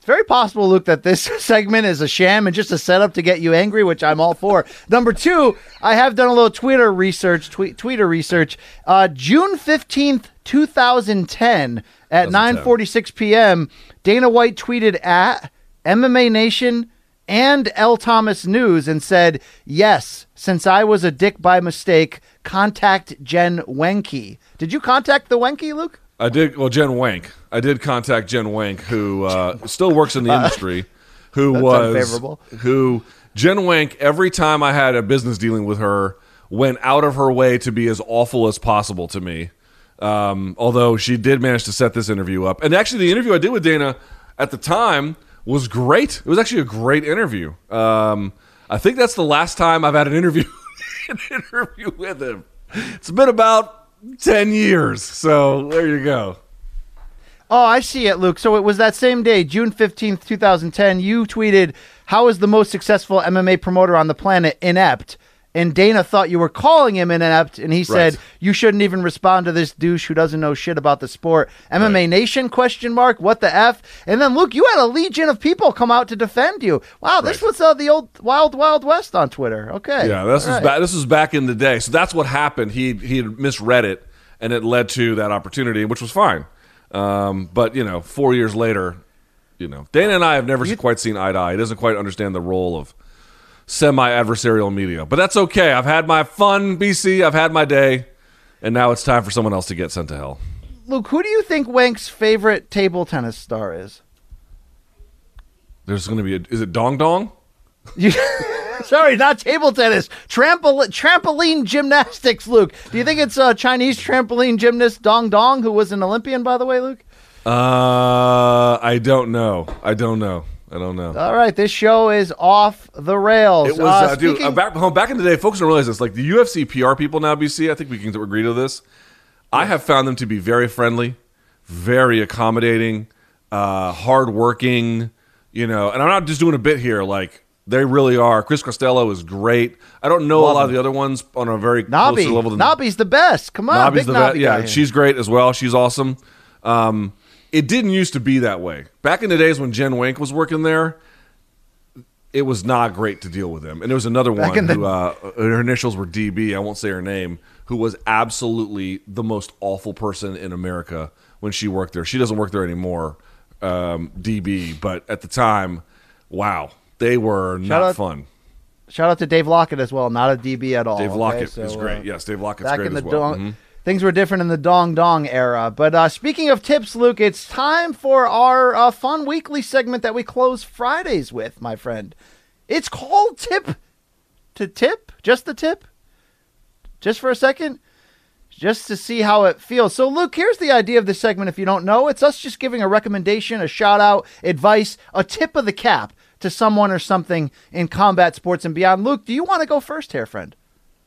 It's very possible, Luke, that this segment is a sham and just a setup to get you angry, which I'm all for. Number two, I have done a little Twitter research, tweet, Twitter research. Uh, June fifteenth, twenty ten at nine forty-six p.m., Dana White tweeted at M M A Nation and L. Thomas News and said, yes, since I was a dick by mistake, contact Jen Wenke. Did you contact the Wenke, Luke? I did. Well, Jen Wank. I did contact Jen Wank, who uh, still works in the industry, who That's was unfavorable. who Jen Wank. Every time I had a business dealing with her, went out of her way to be as awful as possible to me. Um, although she did manage to set this interview up, and actually, the interview I did with Dana at the time was great. It was actually a great interview. Um, I think that's the last time I've had an interview an interview with him. It's been about ten years, so there you go. Oh, I see it, Luke. So it was that same day, June fifteenth, twenty ten, you tweeted, how is the most successful M M A promoter on the planet inept? And Dana thought you were calling him inept, and he said, Right. you shouldn't even respond to this douche who doesn't know shit about the sport. M M A Right. Nation, question mark, what the F? And then, Luke, you had a legion of people come out to defend you. Wow, this Right. was uh, the old Wild Wild West on Twitter. Okay. Yeah, this All was right. back. This was back in the day. So that's what happened. He he had misread it, and it led to that opportunity, which was fine. Um, but you know, four years later, you know, Dana and I have never quite seen eye to eye. He doesn't quite understand the role of semi-adversarial media, but that's okay. I've had my fun, B C. I've had my day, and now it's time for someone else to get sent to hell. Luke, who do you think Wank's favorite table tennis star is? There's going to be a. Is it Dong Dong? You, sorry, not table tennis. Trampol- trampoline gymnastics, Luke. Do you think it's uh, Chinese trampoline gymnast Dong Dong, who was an Olympian, by the way, Luke? Uh, I don't know. I don't know. I don't know. All right, this show is off the rails. It was, uh, uh, dude. speaking- Uh, back, back in the day, folks don't realize this. Like the U F C P R people now, B C. I think we can agree to this. I have found them to be very friendly, very accommodating, uh, hardworking. You know, and I'm not just doing a bit here. Like they really are. Chris Costello is great. I don't know Love a lot him. of the other ones on a very Nobby. closer level. Than Nobby's the best. Come on, Nobby's big the Nobby vet. Yeah, guy here. she's great as well. She's awesome. Um, it didn't used to be that way. Back in the days when Jen Wank was working there, it was not great to deal with him. And there was another Back one in the- who uh, her initials were D B. I won't say her name, who was absolutely the most awful person in America when she worked there. She doesn't work there anymore, um, D B. But at the time, wow, they were Shout not out- fun. Shout out to Dave Lockett as well, not a D B at all. Dave okay? Lockett So, is uh, great. Yes, Dave Lockett's back great in the as well. dong, Mhm. Things were different in the Dong Dong era. But uh, speaking of tips, Luke, it's time for our uh, fun weekly segment that we close Fridays with, my friend. It's called Tip to Tip. Just the tip? Just for a second? Just to see how it feels. So, Luke, here's the idea of this segment if you don't know. It's us just giving a recommendation, a shout-out, advice, a tip of the cap to someone or something in combat sports and beyond. Luke, do you want to go first here, friend?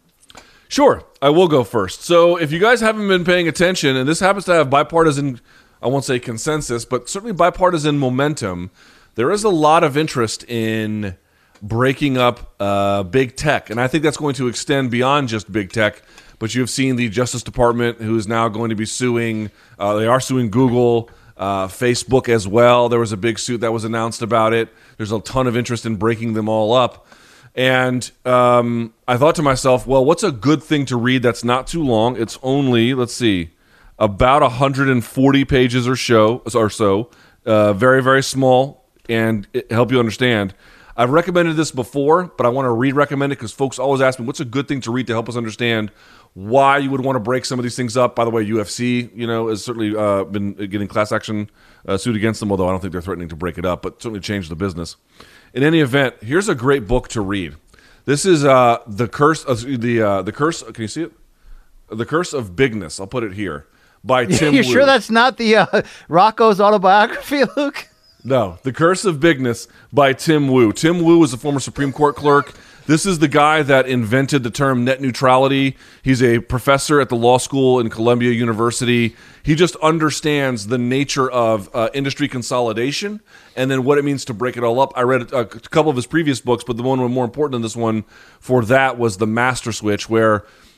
Sure, I will go first. So if you guys haven't been paying attention, and this happens to have bipartisan, I won't say consensus, but certainly bipartisan momentum, there is a lot of interest in breaking up uh, big tech. And I think that's going to extend beyond just big tech. But you've seen the Justice Department, who is now going to be suing, uh, they are suing Google, uh, Facebook as well. There was a big suit that was announced about it. There's a ton of interest in breaking them all up. And um, I thought to myself, well, what's a good thing to read that's not too long? It's only, let's see, about one hundred forty pages or, show, or so. Uh, very, very small, and it help you understand. I've recommended this before, but I want to re-recommend it because folks always ask me, what's a good thing to read to help us understand why you would want to break some of these things up? By the way, U F C, you know, has certainly uh, been getting class action uh, suit against them, although I don't think they're threatening to break it up, but certainly change the business. In any event, here's a great book to read. This is uh, the curse of the uh, the curse. Can you see it? The Curse of Bigness. I'll put it here by Tim. You Wu. sure that's not the uh, Rocco's autobiography, Luke? No, The Curse of Bigness by Tim Wu. Tim Wu is a former Supreme Court clerk. This is the guy that invented the term net neutrality. He's a professor at the law school in Columbia University. He just understands the nature of uh, industry consolidation and then what it means to break it all up. I read a, a couple of his previous books, but the one more important than this one for that was The Master Switch, where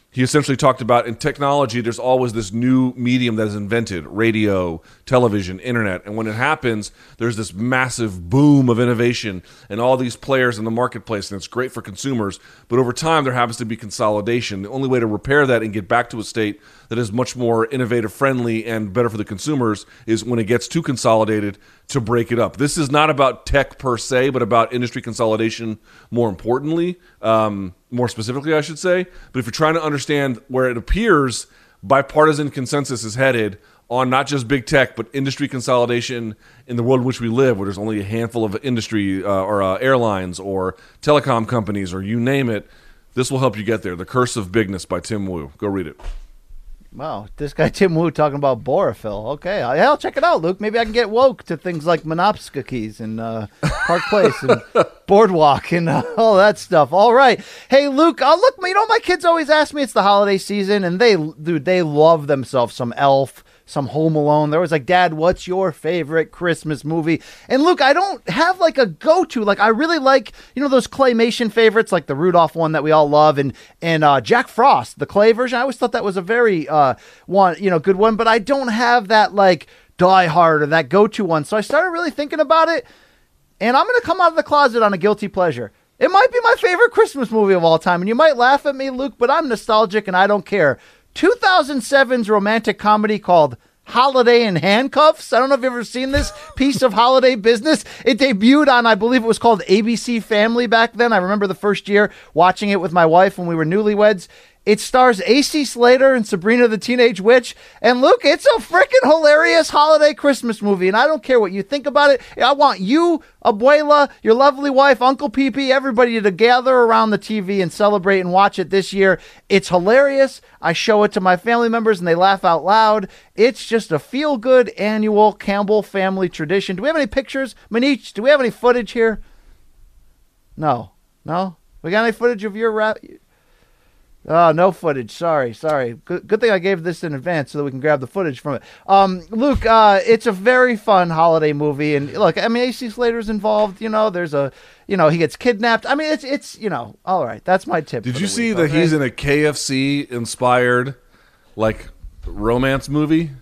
he essentially talked about in technology, there's always this new medium that is invented, radio, television, internet. And when it happens, there's this massive boom of innovation and all these players in the marketplace, and it's great for consumers. But over time, there happens to be consolidation. The only way to repair that and get back to a state that is much more innovative friendly and better for the consumers is when it gets too consolidated to break it up. This is not about tech per se, but about industry consolidation more importantly, um, more specifically, I should say. But if you're trying to understand where it appears bipartisan consensus is headed on not just big tech, but industry consolidation in the world in which we live, where there's only a handful of industry uh, or uh, airlines or telecom companies or you name it, this will help you get there. The Curse of Bigness by Tim Wu. Go read it. Wow, this guy Tim Wu talking about Borophyll. Okay, I'll, I'll check it out, Luke. Maybe I can get woke to things like Monopska keys and uh, Park Place and Boardwalk and uh, all that stuff. All right. Hey, Luke, uh, look, you know, my kids always ask me, it's the holiday season, and they, dude, they love themselves some Elf, some Home Alone. They're always like, Dad, what's your favorite Christmas movie? And Luke, I don't have like a go-to. Like, I really like, you know, those claymation favorites, like the Rudolph one that we all love, and and uh, Jack Frost, the clay version. I always thought that was a very uh, one, you know, good one. But I don't have that like Die Hard or that go-to one. So I started really thinking about it, and I'm gonna come out of the closet on a guilty pleasure. It might be my favorite Christmas movie of all time, and you might laugh at me, Luke, but I'm nostalgic and I don't care. two thousand seven's romantic comedy called Holiday in Handcuffs. I don't know if you've ever seen this piece of holiday business. It debuted on, I believe it was called A B C Family back then. I remember the first year watching it with my wife when we were newlyweds. It stars A C Slater and Sabrina the Teenage Witch. And Luke, it's a freaking hilarious holiday Christmas movie. And I don't care what you think about it. I want you, Abuela, your lovely wife, Uncle Pee Pee, everybody to gather around the T V and celebrate and watch it this year. It's hilarious. I show it to my family members and they laugh out loud. It's just a feel-good annual Campbell family tradition. Do we have any pictures? Manich, do we have any footage here? No. No? We got any footage of your rap? Oh, no footage. Sorry, sorry. Good, good thing I gave this in advance so that we can grab the footage from it. Um, Luke, uh, it's a very fun holiday movie, and look, I mean, A C Slater's involved. You know, there's a, you know, he gets kidnapped. I mean, it's, it's, you know, all right. That's my tip. Did for you the see week, that okay? he's in a K F C inspired, like, romance movie?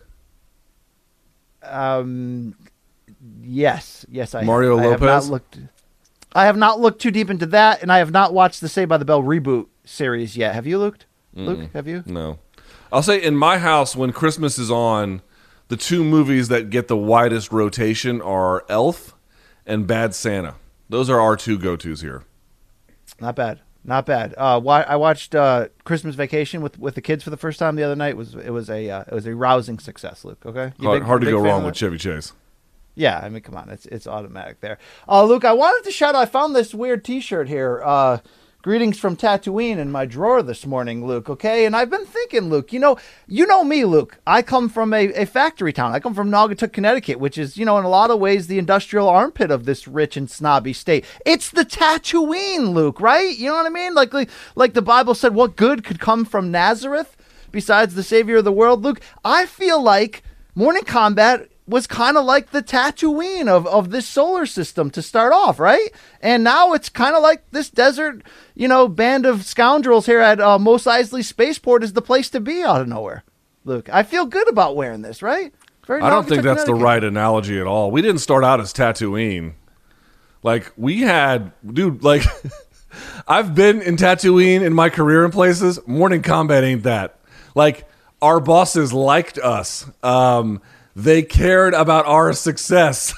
Um, yes, yes, I Mario have. I have Lopez? not looked. I have not looked too deep into that, and I have not watched the Saved by the Bell reboot series yet. Have you, Luke? Mm-mm. Luke, have you? No. I'll say in my house, when Christmas is on, the two movies that get the widest rotation are Elf and Bad Santa. Those are our two go-tos here. Not bad. Not bad. Uh, why, I watched uh, Christmas Vacation with, with the kids for the first time the other night. It was it was a uh, it was a rousing success, Luke. Okay, You Hard, big- hard to big go fan wrong of with that? Chevy Chase. Yeah, I mean, come on, it's it's automatic there. Uh, Luke, I wanted to shout out. I found this weird T-shirt here. Uh, greetings from Tatooine in my drawer this morning, Luke. Okay, and I've been thinking, Luke. You know, you know me, Luke. I come from a, a factory town. I come from Naugatuck, Connecticut, which is, you know, in a lot of ways the industrial armpit of this rich and snobby state. It's the Tatooine, Luke. Right? You know what I mean? Like like, like the Bible said, what good could come from Nazareth besides the Savior of the world, Luke? I feel like Morning Combat was kind of like the Tatooine of, of this solar system to start off, right? And now it's kind of like this desert, you know, band of scoundrels here at uh, Mos Eisley Spaceport is the place to be out of nowhere. Luke, I feel good about wearing this, right? Very I don't think Naugatuck, that's the Connecticut. right analogy at all. We didn't start out as Tatooine. Like, we had, dude, like, I've been in Tatooine in my career in places. Morning Combat ain't that. Like, our bosses liked us. Um, they cared about our success.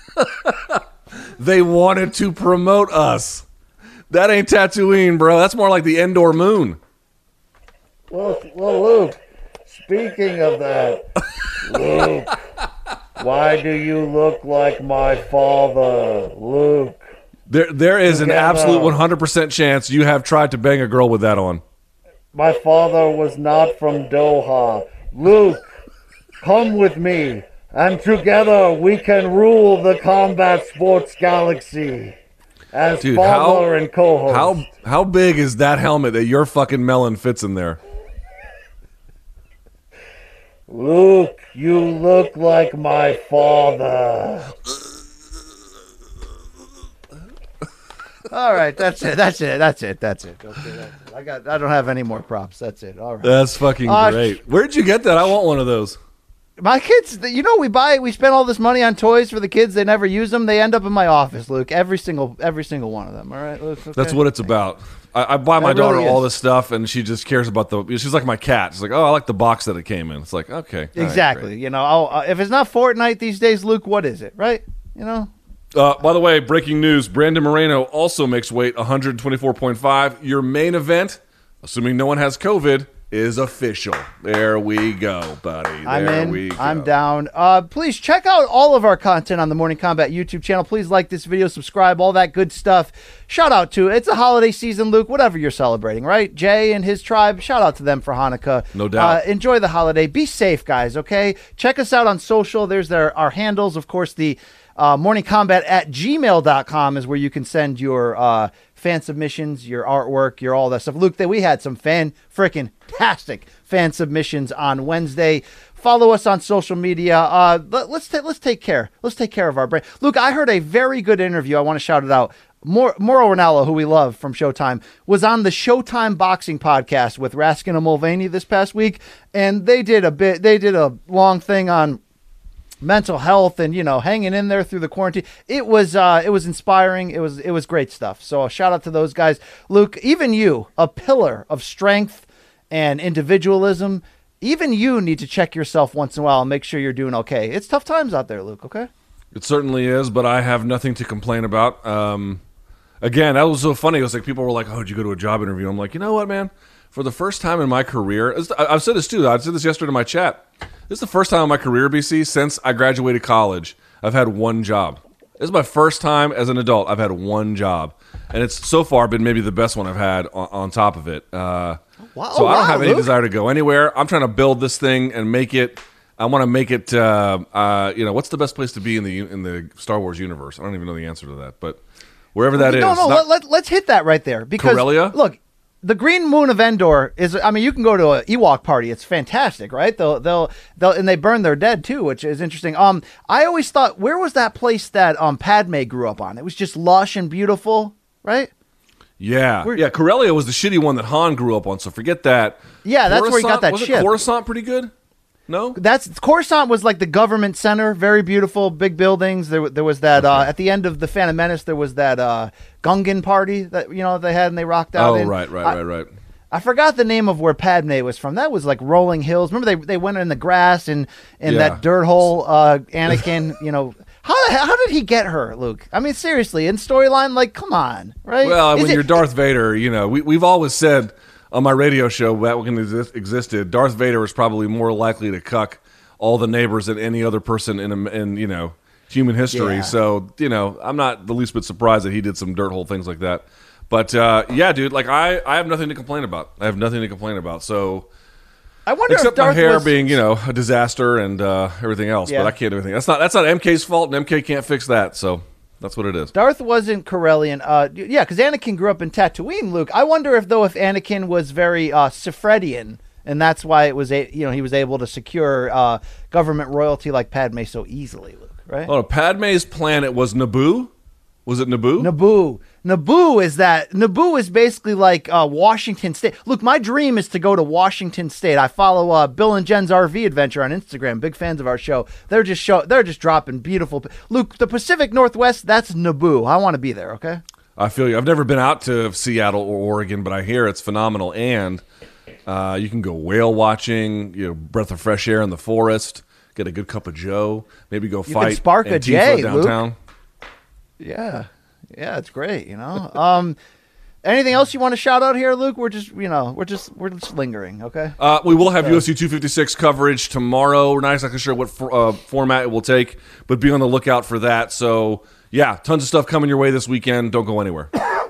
They wanted to promote us. That ain't Tatooine, bro. That's more like the Endor moon. Well, well, Luke, speaking of that, Luke, why do you look like my father, Luke? There, there is an Yeah, absolute no. one hundred percent chance you have tried to bang a girl with that on. My father was not from Doha. Luke, come with me, and together we can rule the combat sports galaxy as Dude, father how, and co-host. how how big is that helmet that your fucking melon fits in there? Luke, you look like my father. All right, that's it. That's it. That's it. That's it. Okay, that's it. I got. I don't have any more props. That's it. All right. That's fucking Uh, great. Where'd you get that? I want one of those. My kids, you know, we buy, we spend all this money on toys for the kids. They never use them. They end up in my office, Luke. Every single, every single one of them. All right, Luke. Okay? That's what it's about. I, I buy my That daughter really all is. this stuff, and she just cares about the. She's like my cat. She's like, oh, I like the box that it came in. It's like, okay, all right, Exactly. great. You know, I'll, uh, if it's not Fortnite these days, Luke, what is it? Right? You know. Uh, by the way, breaking news: Brandon Moreno also makes weight one twenty-four point five. Your main event, assuming no one has COVID, is official. There we go, buddy. There I'm in. we go. I'm down. Uh, please check out all of our content on the Morning Combat YouTube channel. Please like this video, subscribe, all that good stuff. Shout out to it's a holiday season, Luke. Whatever you're celebrating, right? Jay and his tribe. Shout out to them for Hanukkah. No doubt. Uh, enjoy the holiday. Be safe, guys. Okay. Check us out on social. There's their our handles, of course. The uh, Morning Combat at gmail dot com is where you can send your uh, fan submissions, your artwork, your all that stuff. Luke, that we had some fan freaking tastic fan submissions on Wednesday. Follow us on social media. Uh, let, let's ta- let's take care. Let's take care of our brain. Luke, I heard a very good interview. I want to shout it out. Mor- Mauro Ranallo, who we love from Showtime, was on the Showtime Boxing podcast with Raskin and Mulvaney this past week, and they did a bit. They did a long thing on mental health and, you know, hanging in there through the quarantine. It was uh, it was inspiring. It was it was great stuff. So a shout out to those guys. Luke, even you, a pillar of strength and individualism, even you need to check yourself once in a while and make sure you're doing okay. It's tough times out there, Luke, okay? It certainly is, but I have nothing to complain about. Um, again, that was so funny. It was like people were like, oh, did you go to a job interview? I'm like, you know what, man? For the first time in my career, I've said this too. I said this yesterday in my chat. This is the first time in my career, B C, since I graduated college, I've had one job. This is my first time as an adult. I've had one job. And it's so far been maybe the best one I've had on, on top of it. Uh, Wow. so Oh, I don't wow, have any Luke. desire to go anywhere. I'm trying to build this thing and make it. I want to make it. Uh, uh, you know, what's the best place to be in the in the Star Wars universe? I don't even know the answer to that, but wherever that is. no, no, not- let, let, let's hit that right there. Because, Corellia? look, the Green Moon of Endor is, I mean, you can go to an Ewok party. It's fantastic, right? They'll, they'll, they'll, and they burn their dead too, which is interesting. Um, I always thought, where was that place that um Padme grew up on? It was just lush and beautiful, right? Yeah, We're- yeah. Corellia was the shitty one that Han grew up on, so forget that. Yeah, that's where he got Coruscant- that was ship. It Coruscant pretty good? No? That's Coruscant was like the government center, very beautiful, big buildings. There, there was that uh, at the end of the Phantom Menace. There was that uh, Gungan party that you know they had and they rocked out. Oh, in. right, right, I- right, right. I forgot the name of where Padme was from. That was like Rolling Hills. Remember they they went in the grass and in Yeah. that dirt hole. Uh, Anakin, you know, how the hell- how did he get her, Luke? I mean, seriously, in storyline, like, come on, right? Well, Is when it- you're Darth Vader, you know, we, we've always said on my radio show back when it exist, existed, Darth Vader was probably more likely to cuck all the neighbors than any other person in, a, in you know, human history. Yeah. So, you know, I'm not the least bit surprised that he did some dirt hole things like that. But, uh, yeah, dude, like, I, I have nothing to complain about. I have nothing to complain about. So, I wonder except if Darth my hair was, being, you know, a disaster and uh, everything else. Yeah. But I can't do anything. That's not, that's not M K's fault, and M K can't fix that. So, that's what it is. Darth wasn't Corellian. Uh, yeah, because Anakin grew up in Tatooine, Luke. I wonder if though if Anakin was very uh, Sephredian, and that's why it was a you know he was able to secure uh, government royalty like Padme so easily, Luke. Right? Oh, Padme's planet was Naboo? Was it Naboo? Naboo. Naboo is that. Naboo is basically like uh, Washington State. Look, my dream is to go to Washington State. I follow uh, Bill and Jen's R V adventure on Instagram. Big fans of our show. They're just show. They're just dropping beautiful. Luke, the Pacific Northwest. That's Naboo. I want to be there. Okay. I feel you. I've never been out to Seattle or Oregon, but I hear it's phenomenal. And uh, you can go whale watching, you know, breath of fresh air in the forest, get a good cup of Joe, maybe go You can fight spark a Antifa J, Luke. downtown. Yeah. Yeah, it's great, you know. Um anything else you want to shout out here, Luke? We're just, you know, we're just we're just lingering, okay? Uh, we will have U F C two fifty-six coverage tomorrow. We're not exactly sure what for, uh, format it will take, but be on the lookout for that. So, yeah, tons of stuff coming your way this weekend. Don't go anywhere.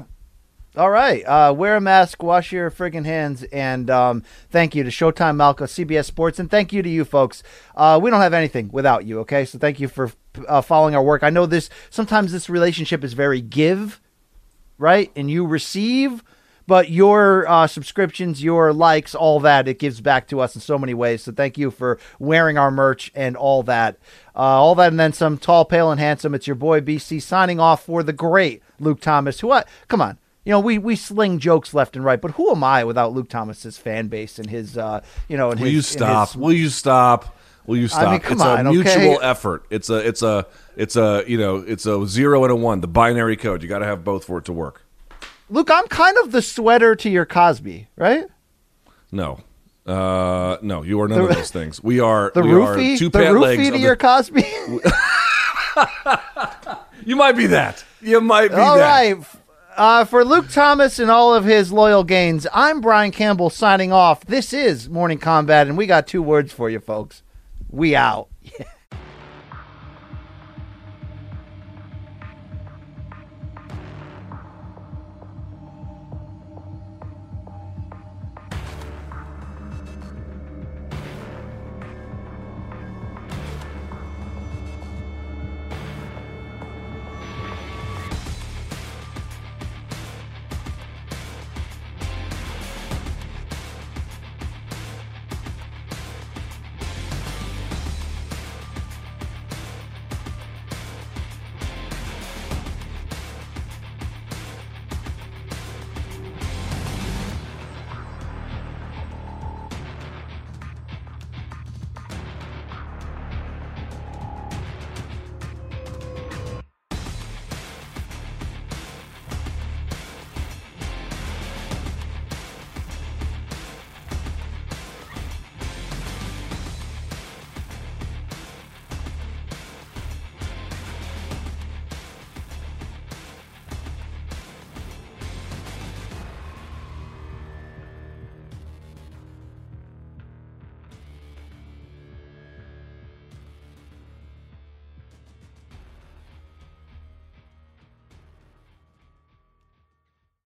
All right. Uh, wear a mask, wash your friggin' hands, and um, thank you to Showtime Malco, C B S Sports, and thank you to you folks. Uh, we don't have anything without you, okay? So thank you for uh, following our work. I know this sometimes this relationship is very give, right? And you receive, but your uh, subscriptions, your likes, all that, it gives back to us in so many ways. So thank you for wearing our merch and all that. Uh, all that and then some. Tall, pale, and handsome. It's your boy B C signing off for the great Luke Thomas, who, I, come on, you know, we, we sling jokes left and right, but who am I without Luke Thomas's fan base and his, uh, you know, and Will his, you stop? his, Will you stop? Will you stop? I mean, come it's on, a mutual okay? effort. It's a, it's a, it's a, you know, it's a zero and a one, the binary code. You got to have both for it to work. Luke, I'm kind of the sweater to your Cosby, right? No. Uh, no, you are none the, of those things. We are the we roofie, are two the pant roofie legs to of your the, Cosby. You might be that. You might be all that. All right. Uh, for Luke Thomas and all of his loyal gains, I'm Brian Campbell signing off. This is Morning Combat, and we got two words for you, folks. We out.